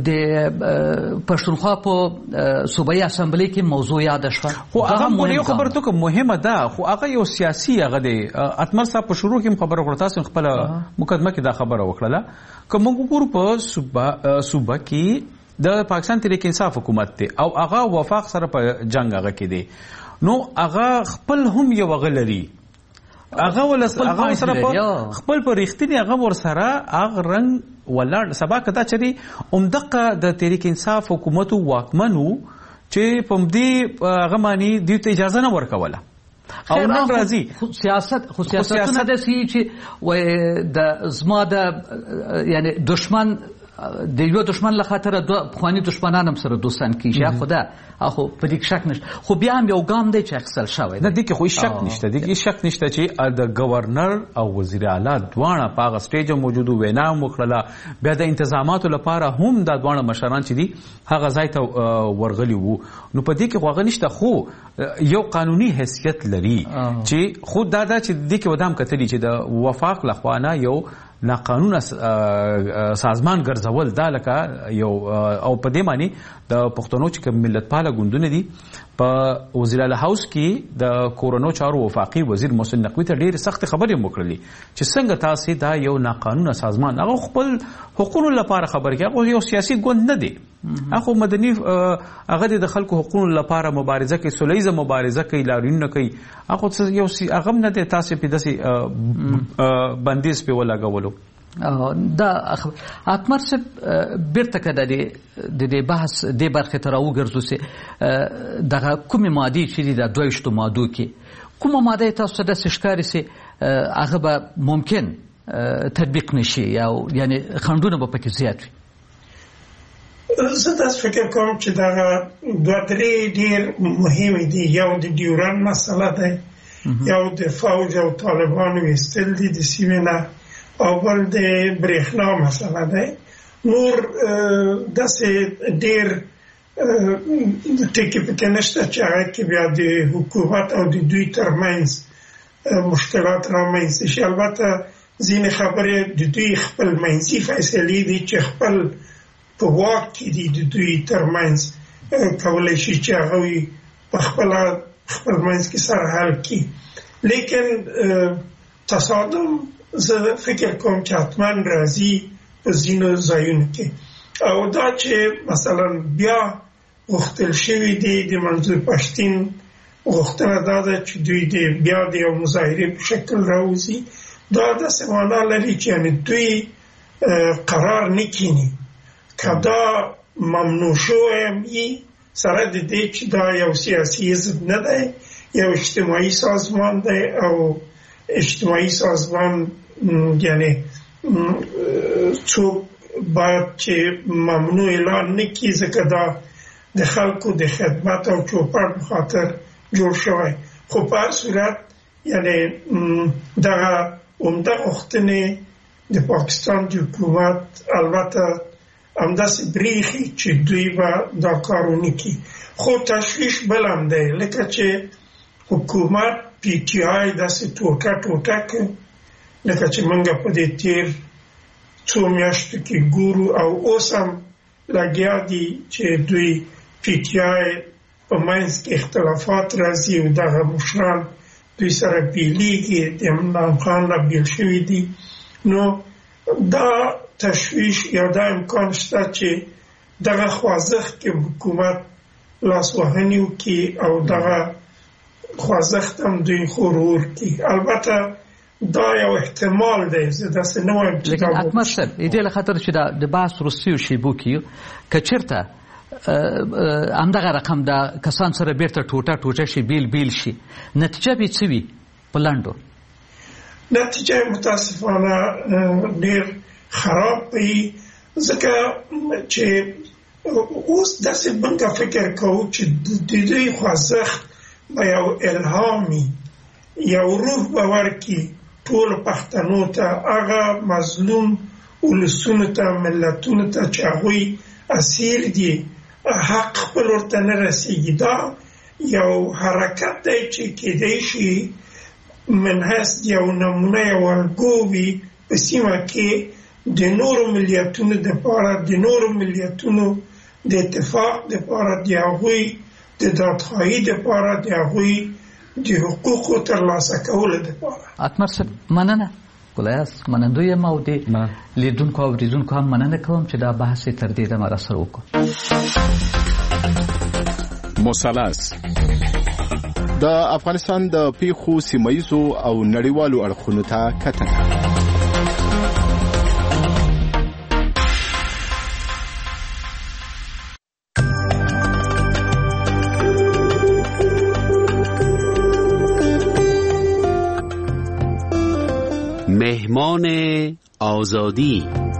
Speaker 4: د پښتونخوا په صوبایي اسمبلی کې موضوع یاد شوه
Speaker 6: خو هغه یو خبره ته مهمه ده خو هغه یو سیاسي هغه دی اتمر صاحب په شروع کې خبره ورته تاسو خپل مقدمه کې دا خبره وکړه کوم ګورو په صوبه کې د پاکستان تحریک انصاف حکومت دی او هغه وفاق سره په جنگ هغه کې دی نو هغه خپل هم یو غلري هغه سره خپل په رښتینی هغه ور سره هغه رنگ ولاړ سبا کدا چری عمدقه د تحریک انصاف حکومت واکمنو چې په دې هغه معنی دوی ته اجازه نه ورکوله او نن راځي
Speaker 4: سیاستونه د سی چې و د زما د یعنی دشمن د یو دشمن له خاطر خواني دشمنان هم سره دوستان کیږي خدا اخو په دې شک نشته خو بیا هم یو ګام دی چې اخسل شوی
Speaker 6: نه دي کې خو شک نشته دي کې شک نشته چې د گورنر او وزیر اعلی دواړه په هغه سټیج موجودو وینا مخړه بیا د انتظاماتو لپاره هم د دواړه مشران چې دي هغه ځای ته ورغلي وو نو په دې کې خو نشته خو یو قانوني حیثیت لري چې خود دا چې دې کې ودام کتلی چې د وفاق لخوانه یو ناقانونه سازمان ګرځول دا لکه یو او په دې معنی د پښتنو چې ملت پاله ګوندونه دي په وزیر اعلی هاوس کې د کورونو چارو وفاقي وزیر محسن نقوی ته ډېر سخت خبرې وکړلې چې څنګه تاسو دا یو ناقانونه سازمان هغه خپل حقوقو لپاره خبر کوي هغه یو سیاسي ګوند نه دی هغه مدني هغه د خلکو حقوقو لپاره مبارزه کوي سولهیزه مبارزه کوي لاریونونه کوي هغه یو هغه نه دی تاسو په داسې بندیز په ولګولو
Speaker 4: دا اتمر صاحب بیرته کده د بحث د برخه تر وګرځو سي دغه کومه ماده چې د 22 ماده کې کومه ماده تاسو د ښکاری سي هغه به ممکن تطبیق نشي یا یعنی خندونه به پکې زیات وي
Speaker 5: زه تاسو فکر کوم چې دا دوه درې ډیر مهمه دي یو د ډیورن مسله ده یو د فوج او طالبانو استل دي د سیمه او بل د برېښنا مسله ده نور داسې ډېر ټکي پکې نشته چې هغه کې بیا د حکومت او د دوی ترمنځ مشکلات رامنځته شي البته ځینې خبرې د دوی خپل منځي فیصلې دي چې خپل په واک کې دي د دوی ترمنځ کولی شي چې هغه په خپل منځ کې سره حل کړي لیکن تصادم زه فکر کوم چې حتماً راځي په ځینو ځایونو کې او دا چې مثلا بیا غوښتل شوي دي د منظور پښتین غوښتنه دا ده چې دوی بیا د یو مظاهرې په شکل راوځي دا داسې معنا لري چې یعنې دوی قرار نه کیني که دا ممنوع شوی وي سره د دې چې دا یو سیاسي حزب نه دی یو اجتماعي سازمان دی او اجتماعي سازمان یعنی څوک باید چې ممنوع اعلان نه کړي ځکه دا د خلکو د خدمت او چوپړ په خاطر جوړ شوی. خو په هر صورت یعنی دغه عمده غوښتنې د پاکستان د حکومت البته همداسې بریښي چې دوی به دا کارونه کوي. خو تشویش بل هم دی، لکه چې حکومت پی ټي آی داسې ټوټه کړ، لکه چې موږ په دې تیر څو میاشتو کې ګورو، او اوس هم لګیا دي چې دوی پی ټي آی په منځ کې اختلافات راځي او دغه مشران دوی سره بیلیږي، د عمران خان نه بیل شوي دي. نو دا تشویش یا دا امکان شته چې دغه خوځښت کې حکومت لاسوهنې وکړي او دغه خوځښت هم دوی غرور کړي. البته دا یو احتمال دی، زه داسې نه وایم چې
Speaker 4: لیکن اکمل صاحب دې له خاطر چې د بحث وروستیو شیبو کې که چېرته همدغه رقم د کسان سره بیرته ټوټه شي، بیل شي، نتیجه به څه وي په لنډو؟
Speaker 5: نتیجه متاسفانه ډېر خراب وي، ځکه چې اوس داسې موږ فکر کوو چې د دوی خوځښت به یو الهامي، یو روح به ورکړي ټولو پښتنو ته، هغه مظلوم ولسونو ته، ملتونو ته چې هغوی اسیر دي، حق خپل ورته نه رسېږي. دا یو حرکت دی چې کېدای شي منحص یو نمونه یو الګو وي په سیمه کې د نورو ملیتونو دپاره، د نورو ملیتونو د اتفاق دپاره، د هغوی د دادخواهي دپاره، د هغوی د حقوقو ترلاسه کولو دپاره.
Speaker 4: اکمل صاحب مننه، ګلایاس منندوی یم او د لیدونکو او اوریدونکو هم مننه کوم چې دا بحث تر دې دمه راسره وکړو.
Speaker 3: مثلث د افغانستان د پیښو سیمایزو او نړیوالو اړخونو ته کتنه.
Speaker 8: مهمان آزادی.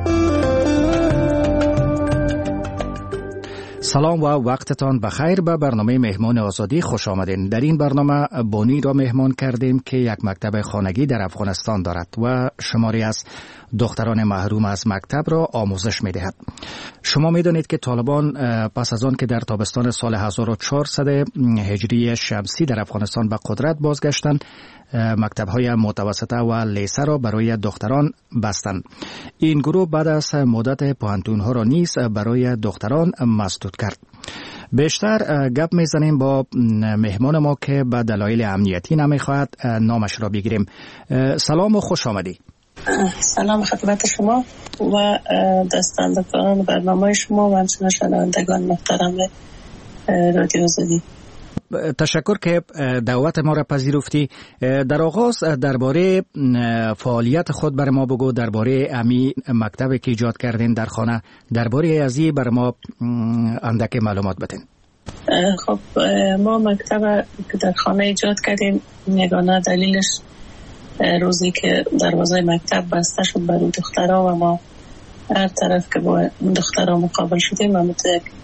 Speaker 2: سلام و وقتتان بخیر. به برنامه مهمان آزادی خوش آمدین. در این برنامه بانی را مهمان کردیم که یک مکتب خانگی در افغانستان دارد و شماری از دختران محروم از مکتب را آموزش می دهد. شما می دانید که طالبان پس از آن که در تابستان سال 1400 هجری شمسی در افغانستان به قدرت بازگشتند، مکتب‌های متوسطه و لیسه را برای دختران بستند. این گروه بعد از مدت پوهنتون‌ها را نیز برای دختران مسدود کرد. بیشتر گپ میزنیم با مهمان ما که به دلایل امنیتی نمیخواهد نامش را بگیریم. سلام و خوش آمدی.
Speaker 9: سلام خدمت شما و دستاندکاران برنامه شما و همچنین شنوندگان محترم رادیو آزادی.
Speaker 2: تشکر که دعوت ما را پذیرفتی. در آغاز درباره فعالیت خود بر ما بگو، درباره امی مکتبی که ایجاد کردین در خانه، درباره ازی بر ما اندک معلومات بتین.
Speaker 9: خب ما مکتب که در خانه ایجاد کردیم، یگانه دلیلش روزی که دروازه مکتب بسته شد برای دخترها و ما هر طرف که با دخترها مقابل شدیم، هم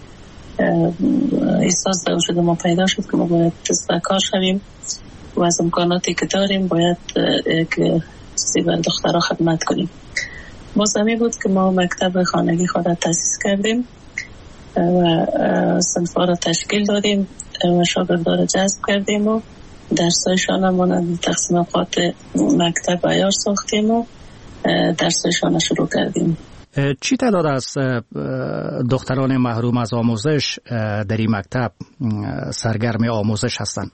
Speaker 9: احساس در وجود ما پیدا شد که ما باید دست به کار شویم و از امکاناتی که داریم باید که چیزی بر دخترها خدمت کنیم. بازمی بود که ما مکتب خانگی خود را تأسیس کردیم و صنف‌ها را تشکیل دادیم و شاگردان را جذب کردیم و درسایشان هم مانند تقسیم اوقات مکتب عیار ساختیم و درسایشان شروع کردیم.
Speaker 2: چی تعداد از دختران محروم از آموزش در این مکتب سرگرم آموزش هستند؟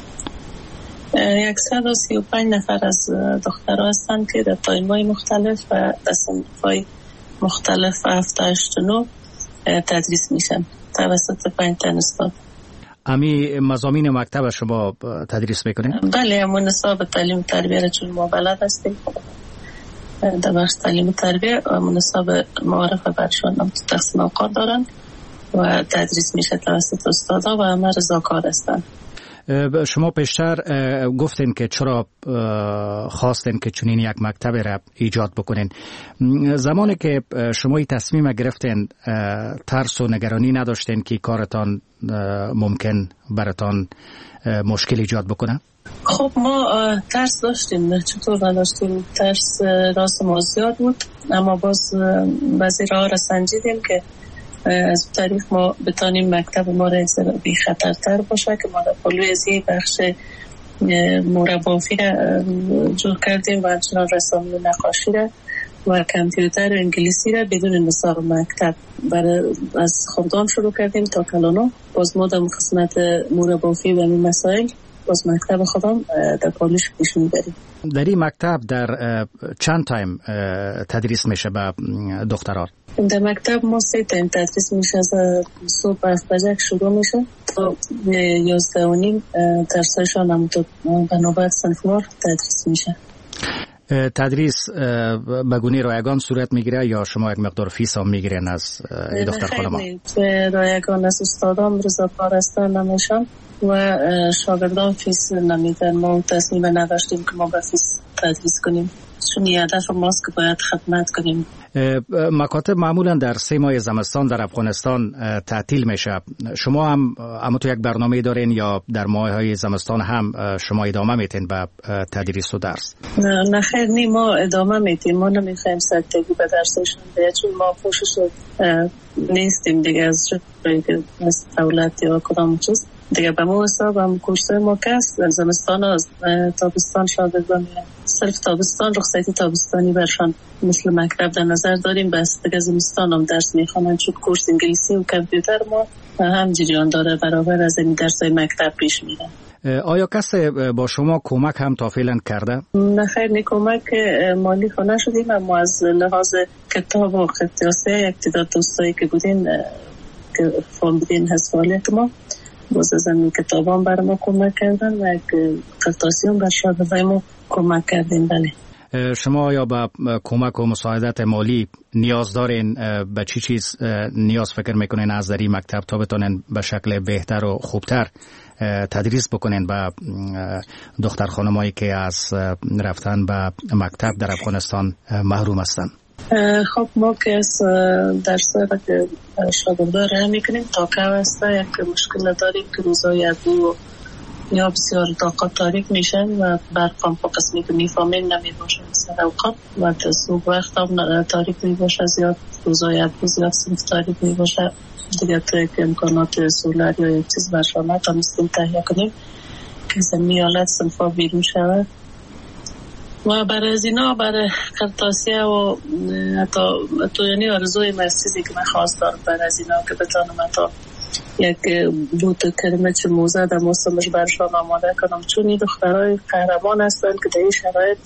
Speaker 9: 135 نفر از دخترها هستند که در تایم‌های مختلف و در صنف‌های مختلف 7-8-9 تدریس میشن توسط 5 تا استاد.
Speaker 2: امی مضامین مکتب شما تدریس میکنین؟
Speaker 9: بله، همون نصاب تعلیم و تربیه را چون ما بلد هستیم در بخش تعلیم و تربیه و منصب معارفه برشان تقسیم اوقات دارن و تدریس میشه توسط استادا و همه رضاکار هستن.
Speaker 1: شما پیشتر گفتین که چرا خواستین که چنین یک مکتب را ایجاد بکنین. زمانی که شما این تصمیم گرفتین ترس و نگرانی نداشتین که کارتان ممکن براتان مشکل ایجاد بکنه؟
Speaker 9: خب ما ترس داشتیم، چطور نداشتیم؟ ترس راست ما زیاد بود، اما باز بعضی راه را سنجیدیم که از طریق ما بتانیم مکتب ما را بی خطرتر باشه که ما را پلوی از یه بخش مربافی را جور کردیم و همچنان رسامی و نقاشی را و کامپیوتر و انگلیسی را بدون نصاب مکتب از خودم شروع کردیم تا کلانو. باز ما در قسمت مربافی و این مسائل باز مکتب خودم در پالوش پیش میبریم.
Speaker 1: در این مکتب در چند تایم تدریس میشه به دختران؟
Speaker 9: در مکتب ما 3 تایم تدریس میشه، از صبح 7 بجه شروع میشه تا 11:30 درسایشان هم به نوبت صنفوار تدریس میشه.
Speaker 1: تدریس به گونه رایگان صورت میگیره یا شما یک مقدار فیس هم میگیرین از دختر خانما؟
Speaker 9: رایگان از استادان رضاکار هستن نمیشن و شاگردان فیس نمیدن. ما تصمیم نداشتیم که ما به فیس تدریس کنیم، چون هدف ماست که باید خدمت کنیم.
Speaker 1: مکاتب معمولا در 3 ماه زمستان در افغانستان تعطیل میشه. شما هم اما تو یک برنامه دارین یا در ماه‌های زمستان هم شما ادامه میتین به تدریس و درس؟
Speaker 9: نه خیر، نی ما ادامه میتیم. ما نمیخوایم سرتگی به درسشون بیاد، چون ما پوشش نیستیم دیگه از دولت یا کدام چیز دیگه. به ما حساب هم کورسای ما کس در زمستان و تابستان شاگردان میرن. صرف تابستان رخصتی تابستانی برشان مثل مکتب در نظر داریم، بس دیگه زمستان هم درس میخوانن، چون کورس انگلیسی و کامپیوتر ما هم جریان داره برابر از این درسای مکتب پیش میره.
Speaker 1: آیا کسی با شما کمک هم تا فعلا کرده؟
Speaker 9: نه خیر، نه کمک مالی خو نشدیم، اما از لحاظ کتاب و قطعاته یک تعداد دوستایی که بودین که فهمیدین از فعالیت ما باز از این کتابان برای ما کمک کردن و یک قطعاتی هم بر شاگردای ما کمک کردین. بله.
Speaker 1: شما یا به کمک و مساعدت مالی نیاز دارین؟ به چی چیز نیاز فکر میکنین از در این مکتب تا بتونین به شکل بهتر و خوبتر تدریس بکنین به دختر خانمایی که از رفتن به مکتب در افغانستان محروم هستن؟
Speaker 9: خب ما که از درس را که شاگردان راه میکنیم تا که هسته یک مشکل داریم که روزای ادو یا بسیار طاقت تاریک میشن و برق هم په قسمی که میفهمین نمیباشه سر اوقات و صبح وقت هم تاریک میباشه، زیاد روزای ادو زیاد صنف تاریک میباشه دیگه. تو که امکانات سولر یا یک چیز برشانه تا مستیم تهیه کنیم که زمین حالت صنف ها بیرون شود و برای از اینا برای قرطاسیه و حتی یعنی آرزوی مرسیزی که من خواست دارم برای از اینا که بتانم حتی یک بود کلمه چه موزه در موسمش برشان آماده کنم، چون این دخترهای قهرمان هستن که در این شرایط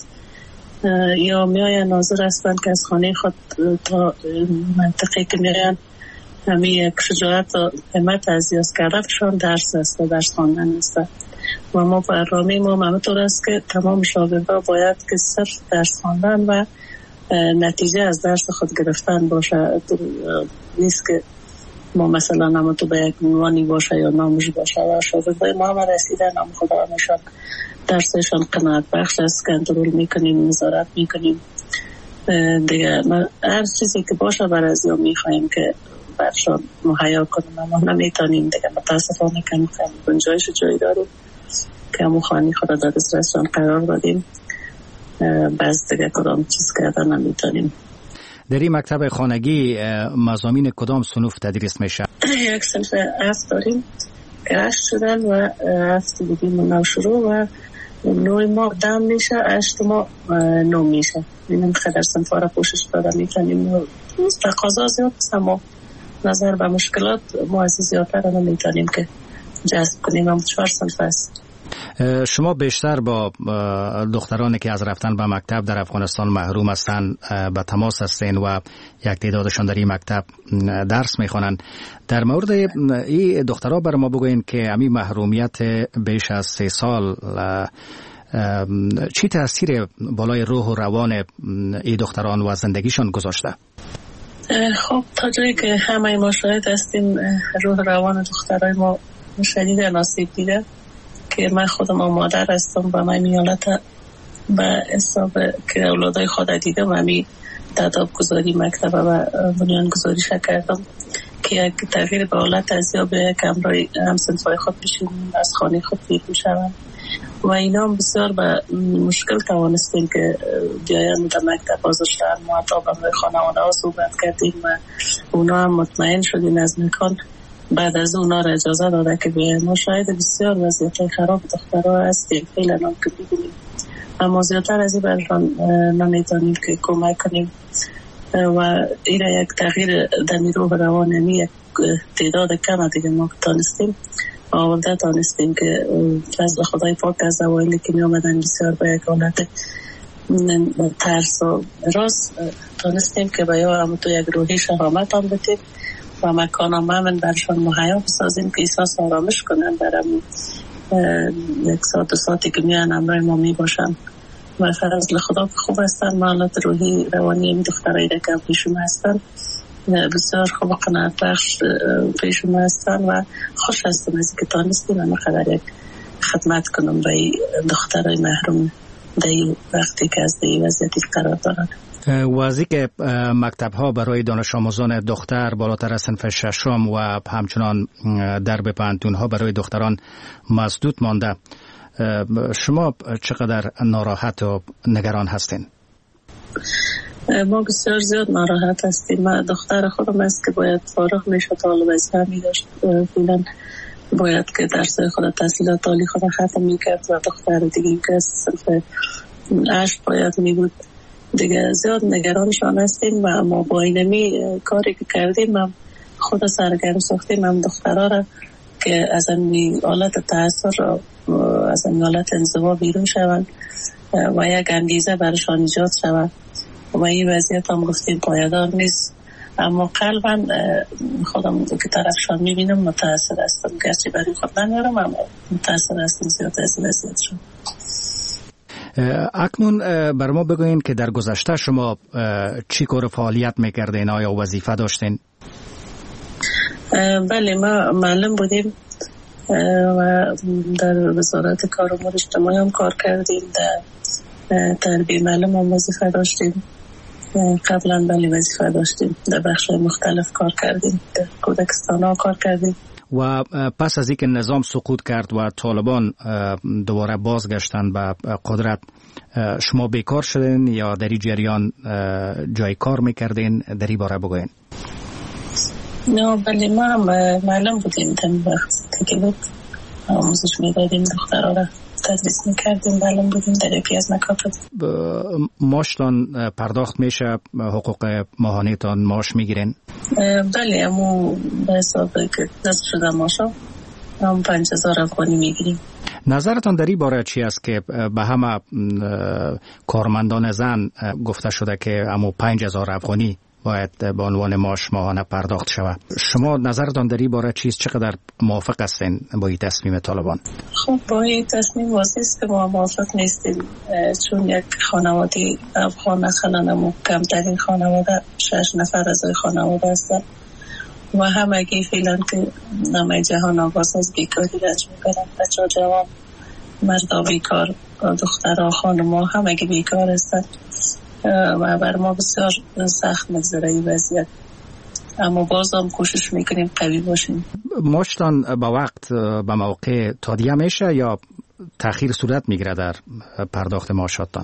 Speaker 9: یا میاین ناظر هستن که از خانه خود تا منطقه که میاین همین یک شجاعت و همت از یاز کردنشان درس است و درس خواندن است و ما برنامه ما همینطور است که تمام شاگردان باید که صرف درس خواندن و نتیجه از درس خود گرفتن باشه. نیست که ما مثلا نام تو به یک عنوانی باشه یا نامش باشه و شاگردان ما هم رسیدن نام خدا نشان درسشان قناعت بخش است، کنترل میکنیم، نظارت میکنیم دیگه. هر چیزی که باشه برای از یا میخواییم که برشان مهیا کنیم، اما نمیتونیم دیگه. متاسفانه که گنجایش جایی داریم که همون خانی خدا در دسترسشان قرار دادیم، بس دیگه کدام چیز کردن نمیتونیم.
Speaker 1: در این مکتب خانگی مضامین کدام صنوف تدریس میشه؟
Speaker 9: یک صنف 7 داریم که 8 شدن و 7 بودیم نو شروع و 9 ما دم میشه، 8 ما 9 میشه. اینم خدر صنف را پوشش داده میتونیم. تقاضا زیاد است اما نظر به مشکلات ما از زیادتر نمیتونیم که جذب کنیم. هم 4 صنف است.
Speaker 1: شما بیشتر با دخترانی که از رفتن به مکتب در افغانستان محروم هستند به تماس هستین و یک تعدادشان در این مکتب درس میخوانند. در مورد این دخترها بر ما بگوین که همین محرومیت بیش از 3 سال چی تاثیر بالای روح و روان این دختران و زندگیشان گذاشته؟
Speaker 9: خب تا جایی که همه ما شاهد هستیم روح روان دخترای ما شدید آسیب دیده که که من خودم مادر هستم و من میالت به حساب که اولادای خود دیدم همی تداب گذاری مکتب و بنیان گذاری کردم که یک تغییر به حالت از یا به یک امرای همسنفای خود بشیم از خانه خود بیر میشوند و اینا هم بسیار به مشکل توانستیم که بیایم در مکتب حاضر شدن. ما حتی با خانواده ها صحبت کردیم و اونا هم مطمئن شدیم از مکان بعد از اونا را اجازه داده که بیایم. ما شاید بسیار وضعیت خراب دخترها هستیم فعلا هم که ببینیم، اما زیادتر از این برشان نمیتونیم که کمک کنیم و این یک تغییر در نیروی روانی یک تعداد کم دیگه ما تانستیم آورده تانستیم که فضل خدای پاک از اوایلی که می آمدن بسیار به یک حالت ترس و راست تانستیم که باید هم تو یک روحی شهامت هم بتیم و مکان هم برشان مهیا بسازیم که احساس آرامش کنن برم یک ساعت دو ساعتی که میان امرای ما می باشن و فضل خدا که خوب هستن. حالت روحی روانی این دخترایی که پیشون هستن بسیار خوب و قناعت بخش پیشون هستن و خوش هستم از که تانستیم اما قدر یک خدمت کنم به دخترای محروم در وقتی که از در وضعیتی قرار دارن.
Speaker 1: وضعی که مکتب ها برای دانش آموزان دختر بالاتر از صنف ششم و همچنان درب پانتون ها برای دختران مسدود مانده، شما چقدر ناراحت و نگران هستین؟
Speaker 9: ما بسیار زیاد ناراحت هستیم. من دختر خودم است که باید فارغ میشد حال وظیفه می‌داشت، فعلا باید که درس خود تحصیلات عالی خود ختم می‌کرد و دختر دیگه که صرف 8 باید می‌بود دیگه. زیاد نگرانشان هستیم و ما با اینمی کاری که کردیم هم خود سرگرم ساختیم هم دخترها را که از این حالت تأثیر را از این حالت انزوا بیرون شوند و یک انگیزه برشان ایجاد شود و این وضعیت هم گفتیم پایدار نیست، اما قلبا خودم که طرفشان میبینم متأثر هستم، گرچه برای خود نمیارم اما متأثر هستم زیاد از این وضعیتشون.
Speaker 1: اکنون بر ما بگوین که در گذشته شما چی کار فعالیت میکردین؟ آیا وظیفه داشتین؟
Speaker 9: بله، ما معلم بودیم و در وزارت کار امور اجتماعی هم کار کردیم، در تربیه معلم هم وظیفه داشتیم، قبلا بله وظیفه داشتیم، در بخش مختلف کار کردیم، در کودکستان ها کار کردیم.
Speaker 1: و پس از اینکه نظام سقوط کرد و طالبان دوباره بازگشتن به قدرت، شما بیکار شدین یا در این جریان جای کار میکردین؟ در این باره بگوین.
Speaker 9: نه بله، ما هم معلم بودیم، در وقت که بود آموزش میدادیم، دخترها را تدریس میکردیم، معلم بودیم در یکی از مکاتب.
Speaker 1: معاشتان پرداخت میشه؟ حقوق ماهانه تان معاش میگیرین؟
Speaker 9: بله، امو به حساب که دست شده ماشا هم 5000 افغانی میگیریم.
Speaker 1: نظرتان در این باره چی است که به همه کارمندان زن گفته شده که امو 5000 افغانی باید به عنوان معاش ماهانه پرداخت شود؟ شما نظرتان در این باره چیست؟ چقدر موافق هستین با این تصمیم طالبان؟
Speaker 9: خب با این تصمیم واضح است که ما موافق نیستیم، چون یک خانواده افغان مثلا کمترین خانواده 6 نفر از خانواده هستند و همگی فعلا که نام جهان آغاز از بیکاری رنج میبرند، بچه ها جوان، مردا بیکار، دخترها خانم‌ها همگی بیکار هستند و بر ما بسیار سخت میگذره این وضعیت، اما باز هم کوشش میکنیم قوی باشیم.
Speaker 1: معاشتان با وقت به موقع تادیه میشه یا تأخیر صورت میگیره در پرداخت معاشاتان؟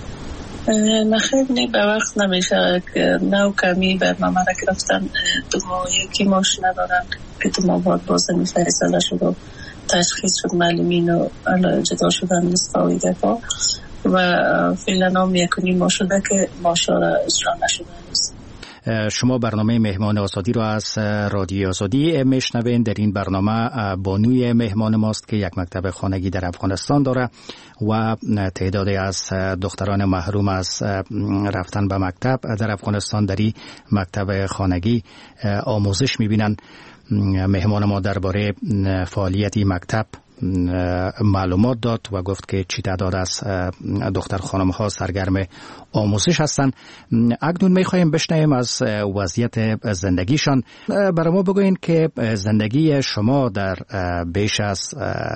Speaker 9: نخیر نه، به وقت نمیشه، نو کمی برنامه را گرفتن، 2 ماه یکی معاش ندارن که 2 ماه بعد باز فیصله شد و تشخیص شد معلمین و جدا شدن لستاوی دفاع و فعلا هم 1.5 ماه شده که معاش را اجرا نشده است.
Speaker 1: شما برنامه مهمان آزادی را از رادیو آزادی میشنوین. در این برنامه بانوی مهمان ماست که یک مکتب خانگی در افغانستان داره و تعدادی از دختران محروم از رفتن به مکتب در افغانستان در این مکتب خانگی آموزش میبینن. مهمان ما درباره فعالیت مکتب معلومات داد و گفت که چی تعداد از دختر خانم ها سرگرم آموزش هستند. اکنون میخواهیم بشنویم از وضعیت زندگیشان. برای ما بگوین که زندگی شما در بیش از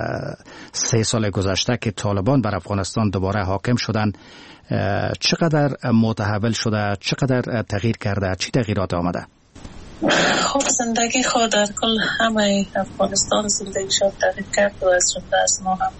Speaker 1: 3 سال گذشته که طالبان بر افغانستان دوباره حاکم شدن چقدر متحول شده، چقدر تغییر کرده، چی تغییرات آمده؟
Speaker 9: خب زندگی خود در کل همه افغانستان زندگی شد تغییر کرد و از جمله از ما هم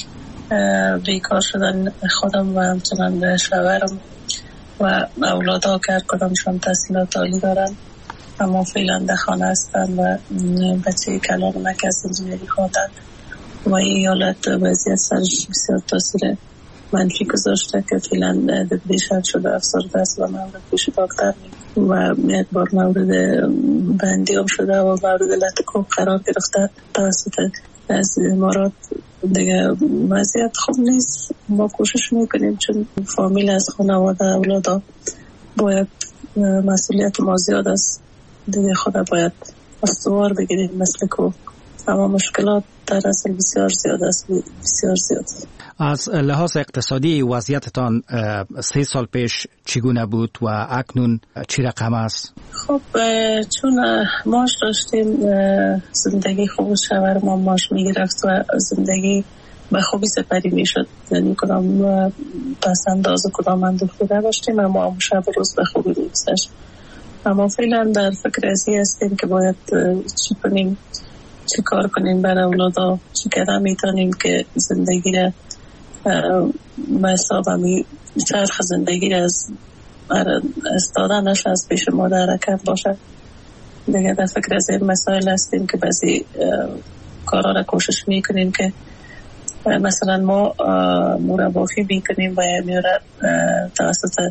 Speaker 9: بیکار شدن خودم و همچنان شوهرم و اولادها که هر کدامشان تحصیلات عالی دارن اما فعلا در خانه هستن و بچه کلان نکس انجینری خوندن و این حالت وضعیت سرش بسیار تاثیر منفی گذاشته که فعلا دپریشن شده، افسرده است و مورد پیش دکتر و یک بار مورد بندی هم شده و مورد لطکوب قرار گرفته توسط از امارات. دیگه وضعیت خوب نیست. ما کوشش میکنیم چون فامیل از خانواده اولادا باید مسئولیت ما زیاد است دیگه، خدا باید استوار بگیریم مثل کو، اما مشکلات در اصل بسیار زیاد است، بسیار زیاد.
Speaker 1: از لحاظ اقتصادی وضعیتتان 3 سال پیش چگونه بود و اکنون چی رقم است؟
Speaker 9: خب چون ماش داشتیم زندگی خوب شوهر ما ماش میگرفت و زندگی به خوبی سپری میشد، یعنی کدام پس انداز کدام اندوخته داشتیم اما شب روز به خوبی میگذشت. اما فعلا در فکر ازی هستیم که باید چی کنیم، چی کار کنیم برای اولادا، چی کردن میتونیم که زندگی را به حساب همی چرخ زندگی را از دادنش از پیش ما در حرکت باشد. دیگه در فکر از این مسائل هستیم که بعضی کارا را کوشش میکنیم که مثلا ما مربافی میکنیم و میاره توسط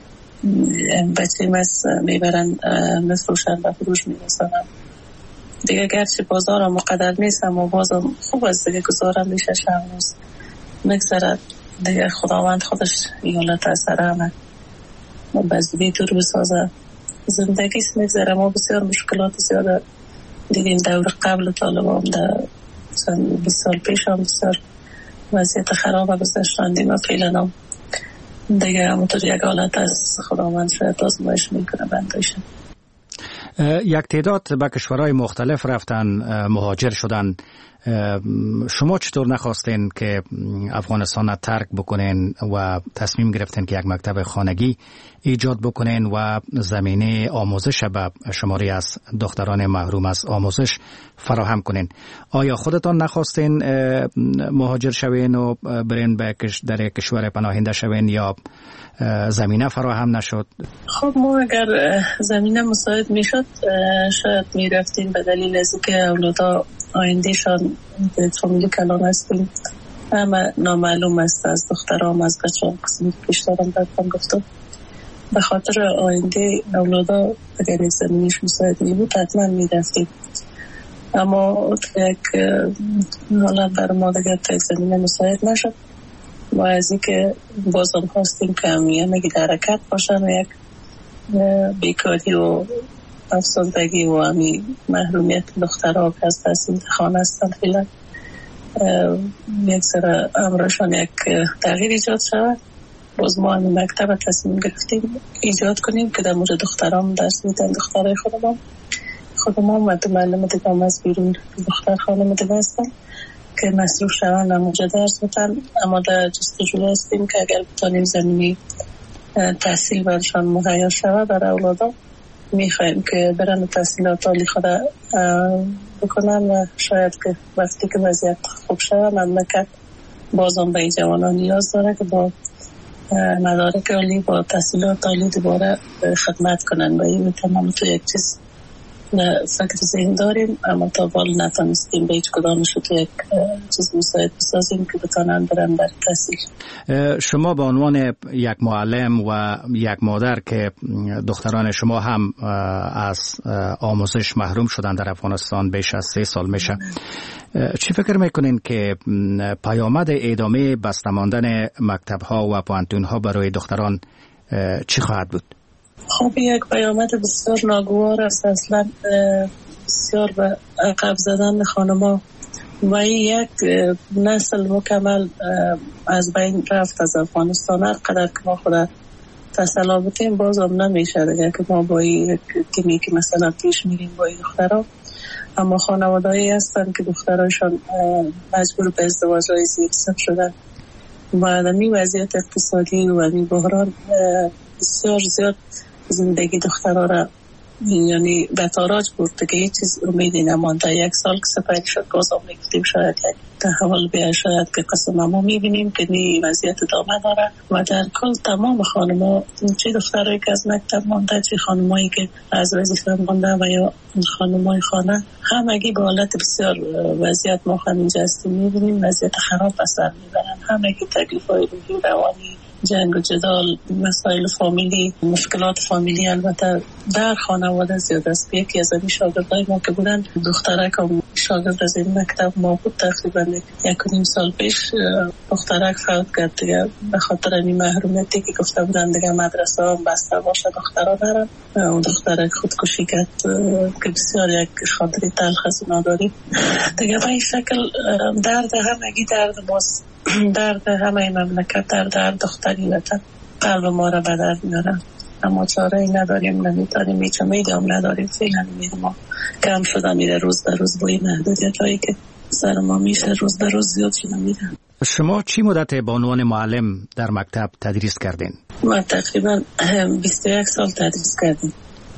Speaker 9: بچه مس میبرن مفروشن و فروش میرسانن. دیگه گرچه بازار هم مقدر نیست اما بازم خوب است دیگه، گزارم میشه شب روز مگذرد دیگه. خداوند خودش ایالت اثر همه بزدی دور بسازه زندگیست مگذره. ما بسیار مشکلات زیاده دیدیم دور قبل طالبان در 20 سال پیش هم بسیار وضعیت خراب گذاشتندیم و فعلا هم دیگه همونطور یک حالت از خداوند شاید آزمایش میکنه بندایشن.
Speaker 1: یک تعداد به کشورهای مختلف رفتن، مهاجر شدن. شما چطور نخواستین که افغانستان را ترک بکنین و تصمیم گرفتین که یک مکتب خانگی ایجاد بکنین و زمینه آموزش به شماری از دختران محروم از آموزش فراهم کنین؟ آیا خودتان نخواستین مهاجر شوین و برین در کشور پناهنده شوین یا زمینه فراهم نشد؟
Speaker 9: خب ما اگر زمینه مساعد میشد شاید میرفتیم به دلیل از که اولادا آیندهشان فامیلی کلان هستیم همه نامعلوم است، از دخترام از بچه‌ام قسمی پیش دارم براتون گفتم. به خاطر آینده اولادا اگر یک زمینیش مساعد می بود حتما می رفتیم، اما یک حالا بر ما دیگر تا یک زمینه مساعد نشد و از این که بازم خواستیم که همه در حرکت باشن و یک بیکاری و افسردگی و همی محرومیت دخترها که از تحصیل خانه هستن فیلن یک سر امرشان یک تغییر ایجاد شود. باز ما همی مکتب تصمیم گرفتیم ایجاد کنیم که در مورد دختران درس میدن، دخترهای خودمان و دو معلم دیگه هم از بیرون دختر خانم دیگه هستن که مصروف شوند همونجا درس بتن. اما در جستجو هستیم که اگر بتانیم زمینی تحصیل برشان مهیا شود برای اولادا میخوایم که برن تحصیلات عالی خود بکنن و شاید که وقتی که وضعیت خوب شود مملکت بازم به این جوانان نیاز داره که با مدارک عالی با تحصیلات عالی دوباره خدمت کنن و این تمام تو یک چیز فکر ذهن داریم اما تا بال نتانستیم به هیچ کدامش تو یک چیز مساعد بسازیم که بتانن برن در تحصیل.
Speaker 1: شما به عنوان یک معلم و یک مادر که دختران شما هم از آموزش محروم شدن در افغانستان بیش از 3 سال میشه، چی فکر میکنین که پیامد ادامه بسته ماندن مکتب‌ها و پوهنتون‌ها برای دختران چی خواهد بود؟
Speaker 9: خب یک پیامد بسیار ناگوار است. اصلا بسیار به عقب زدن خانم‌ها و یک نسل مکمل از بین رفت از افغانستان. هر قدر که ما خود تسلا بتیم باز هم نمیشه دیگه که ما با این تیمی که مثلا پیش میریم با این دخترها. اما خانواده‌ای هستن که دخترایشان مجبور به ازدواج‌های زیرساخت شدن و این وضعیت اقتصادی و این بحران بسیار زیاد زندگی دخترها را یعنی به تاراج برد که هیچ چیز امیدی نمانده. 1 سال که سپری شد باز هم نگفتیم شاید یک تحول بیاید، شاید که قسم ما میبینیم که این وضعیت ادامه داره و در کل تمام خانم‌ها، چه دخترایی که از مکتب مانده چه خانمایی که از وظیفه مانده و یا خانمای خانه، همگی به حالت بسیار وضعیت ما اینجا هستیم میبینیم وضعیت خراب به سر میبرن. همگی تکلیف‌های روحی روانی، جنگ و جدال، مسائل فامیلی، مشکلات فامیلی البته در خانواده زیاد است. یکی از این شاگردای ما که بودن دخترک هم شاگرد از این مکتب ما بود، تقریبا 1.5 سال پیش دخترک فوت کرد دیگه به خاطر این محرومیتی که گفته بودن دیگه مدرسه هم بسته باشه دخترها برن. اون دخترک خودکشی کرد که بسیار یک خاطری تلخ از اونا داریم دیگه. به این شکل درد همگی درد ماست، درد همه مملکت، درد دختری وطن قلب ما را به درد میاره. اما چاره ای نداریم، نمیتونیم، هیچ امیدی هم نداریم. فعلا امید ما کم شده میره، روز به روز با این محدودیت هایی که سر ما میشه روز به روز زیاد شده میره.
Speaker 1: شما چی مدت به عنوان معلم در مکتب تدریس کردین؟
Speaker 9: ما تقریبا 21 سال تدریس کردیم.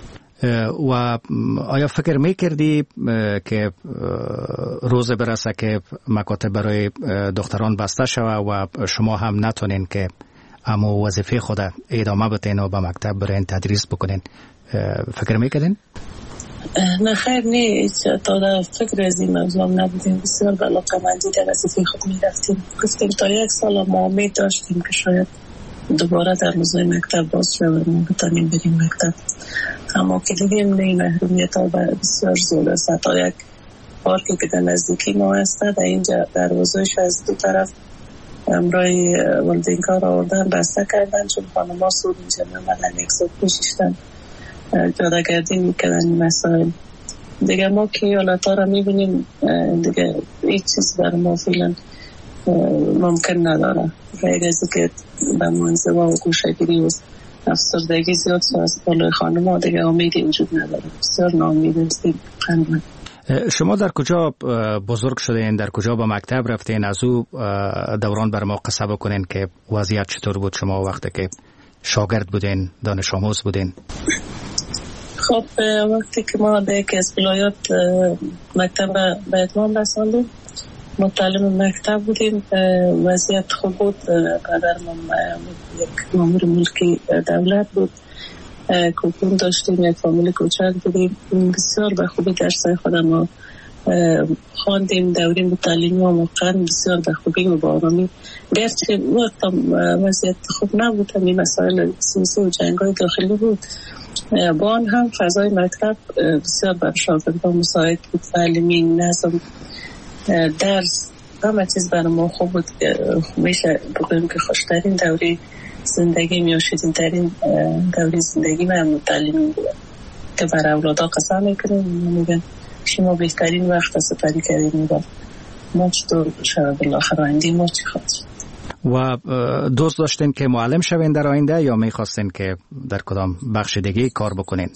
Speaker 1: و آیا فکر میکردی که روز برسه که مکاتب برای دختران بسته شوه و شما هم نتونین که اما وظیفه خود ادامه بدین و به مکتب برین تدریس بکنین، فکر میکردین؟
Speaker 9: نه خیر، نه تا در فکر از این موضوع نبودیم. بسیار به علاقه‌مندی در وظیفه خود میرفتیم. گفتیم تا 1 سال ما امید داشتیم که شاید دوباره در روزهای مکتب باز شویم بتونیم بریم مکتب. اما که دیدیم نه، محرومیت ها بسیار زیاد است. تا یک پارکی که در نزدیکی ما هست در اینجا دروازه‌اش از دو طرف امرای ولدینکار آوردن بسته کردن، چون خانم‌ها سود اینجا می‌آمدن 1 سال پیششتن جاده‌گردی می‌کردن این مسائل دیگه. ما که ایالت‌ها را می‌بینیم دیگه هیچ چیز برای ما فعلا ممکن نداره غیر از که به منزوا و گوشه‌گیری و افسردگی زیاد از بالای خانم‌ها دیگه امیدی وجود نداره. بسیار ناامید هستیم.
Speaker 1: شما در کجا بزرگ شدین؟ در کجا به مکتب رفتین؟ از او دوران بر ما قصه بکنین که وضعیت چطور بود شما وقتی که شاگرد بودین، دانش آموز بودین؟
Speaker 9: خب وقتی که ما در یکی از ولایات مکتب به اتمام رساندیم، متعلم مکتب بودیم، وضعیت خوب بود. پدرم یک مامور ملکی دولت بود، کوپون داشتیم، یک فامیل کوچک بودیم. بسیار به خوبی درسای خودم رو خواندیم. دوره متعلمی و موقعا بسیار به خوبی و با آرامی، گرچه وقت وضعیت خوب نبود، همین مسائل سیاسی و جنگ‌های داخلی بود، با آن هم فضای مکتب بسیار بر شاگردان مساعد بود. تعلیمی، نظم، درس، همه چیز برای ما خوب بود. میشه بگویم که خوشترین دوره زندگی یا شیرین‌ترین دوره زندگی من تعلیمی بود که برای اولادا قسم میکنیم، میگن شما بهترین وقت سپری کردیم و ما چطور شاید بالاخره آینده ما چی خواهد.
Speaker 1: و دوست داشتین که معلم شوین در آینده یا میخواستین که در کدام بخش دیگه کار بکنین؟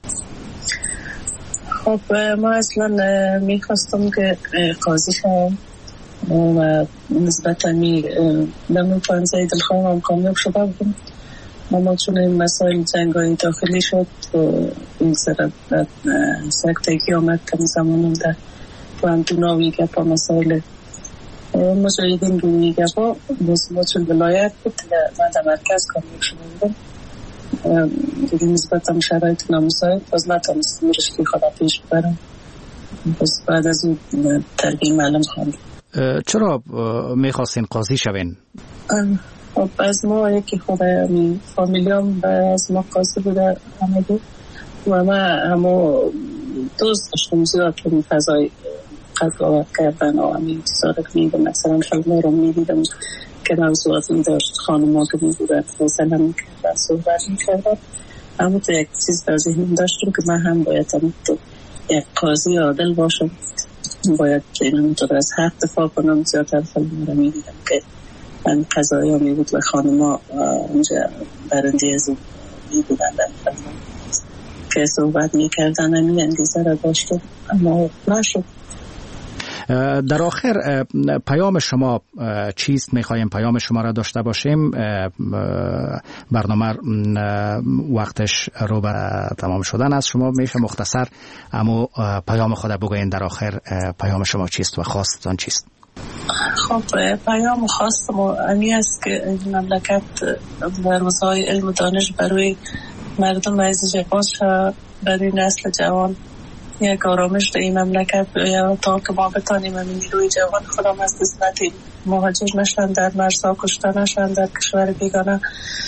Speaker 9: خب ما اصلا میخواستم که قاضی شوم و نسبتا در پانزه دلخواهم کامیاب شده بودم. اما چون این مسائل جنگ‌های داخلی شد این سر سکتگی آمد که زمانم در پاندوناوی گپا مسائل مجاهدین دونی گپا ما چون ولایت بود من در مرکز کامیاب شده بودم دیگه نسبتا شرایط نامساعد باز نتونستم رشته خدا پیش ببرم. بس بعد از اون تربیه معلم خواندم.
Speaker 1: چرا میخواستین قاضی شوین؟
Speaker 9: خب از ما یکی خود فامیلیام از ما قاضی بوده همگی و ما همو دوست داشتم زیاد که این فضای قضاوت کردن و همین چیزا رو که میدم. مثلا فیلم رو میدیدم که موضوعاتی داشت، خانم ها که میبودن مثلا میکردن صحبت میکردن، اما تو یک چیز در ذهنم داشتم که من هم باید یک قاضی عادل باشم باید اینطور از حق دفاع کنم. زیادتر فیلم رو میدیدم که من قضایی ها می بود و خانم ها اونجا برنده از می بودن که صحبت می کردن همین انگیزه را داشته، اما نشد.
Speaker 1: در آخر پیام شما چیست؟ میخوایم پیام شما را داشته باشیم. برنامه وقتش رو به تمام شدن است. شما میشه مختصر اما پیام خود بگوین در آخر پیام شما چیست و خواستتان چیست؟
Speaker 9: خب پیام خواست ما امی است که این مملکت در روزهای علم و دانش برای مردم عزیز باز شد، برای نسل جوان یک آرامش در این مملکت یا تا که ما بتانیم همین نیروی جوان خودم از دست ندیم، مهاجر نشن، در مرزها کشته نشن، در کشور بیگانه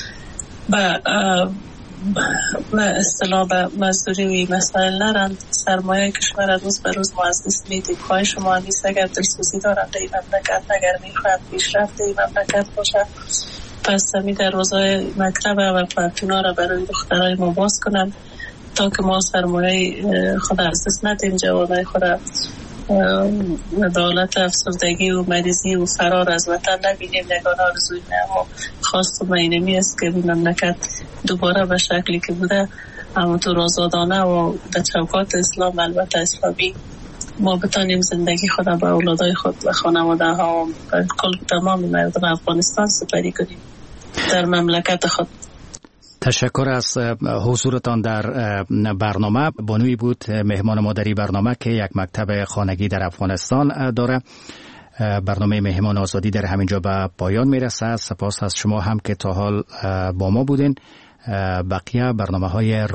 Speaker 9: به اصطلاح به مزدوری و مسائل نرند. سرمایه کشور روز به روز ما از دست میدیم. خواهش ما همیست اگر دلسوزی دارند در این مملکت، اگر میخواهند پیشرفت در این مملکت باشه، پس همی در روزهای مکتب و پارتونا را برای دخترای ما باز کنند تا که ما سرمایه خود از دست ندیم، جوانای خود دولت افسردگی و مریضی و فرار از وطن نبینیم. نگاه آرزوی ما خواست و اینمی است که این مملکت دوباره به شکلی که بوده همونطور آزادانه و در چوکات اسلام البته اسلامی ما بتانیم زندگی خود به اولادای خود و خانواده ها و کل تمام مردم افغانستان سپری کنیم در مملکت خود.
Speaker 1: تشکر از حضورتان در برنامه. بانوی بود مهمان ما در این برنامه که یک مکتب خانگی در افغانستان داره. برنامه مهمان آزادی در همینجا به پایان میرسه. سپاس از شما هم که تا حال با ما بودین. بقیه برنامه های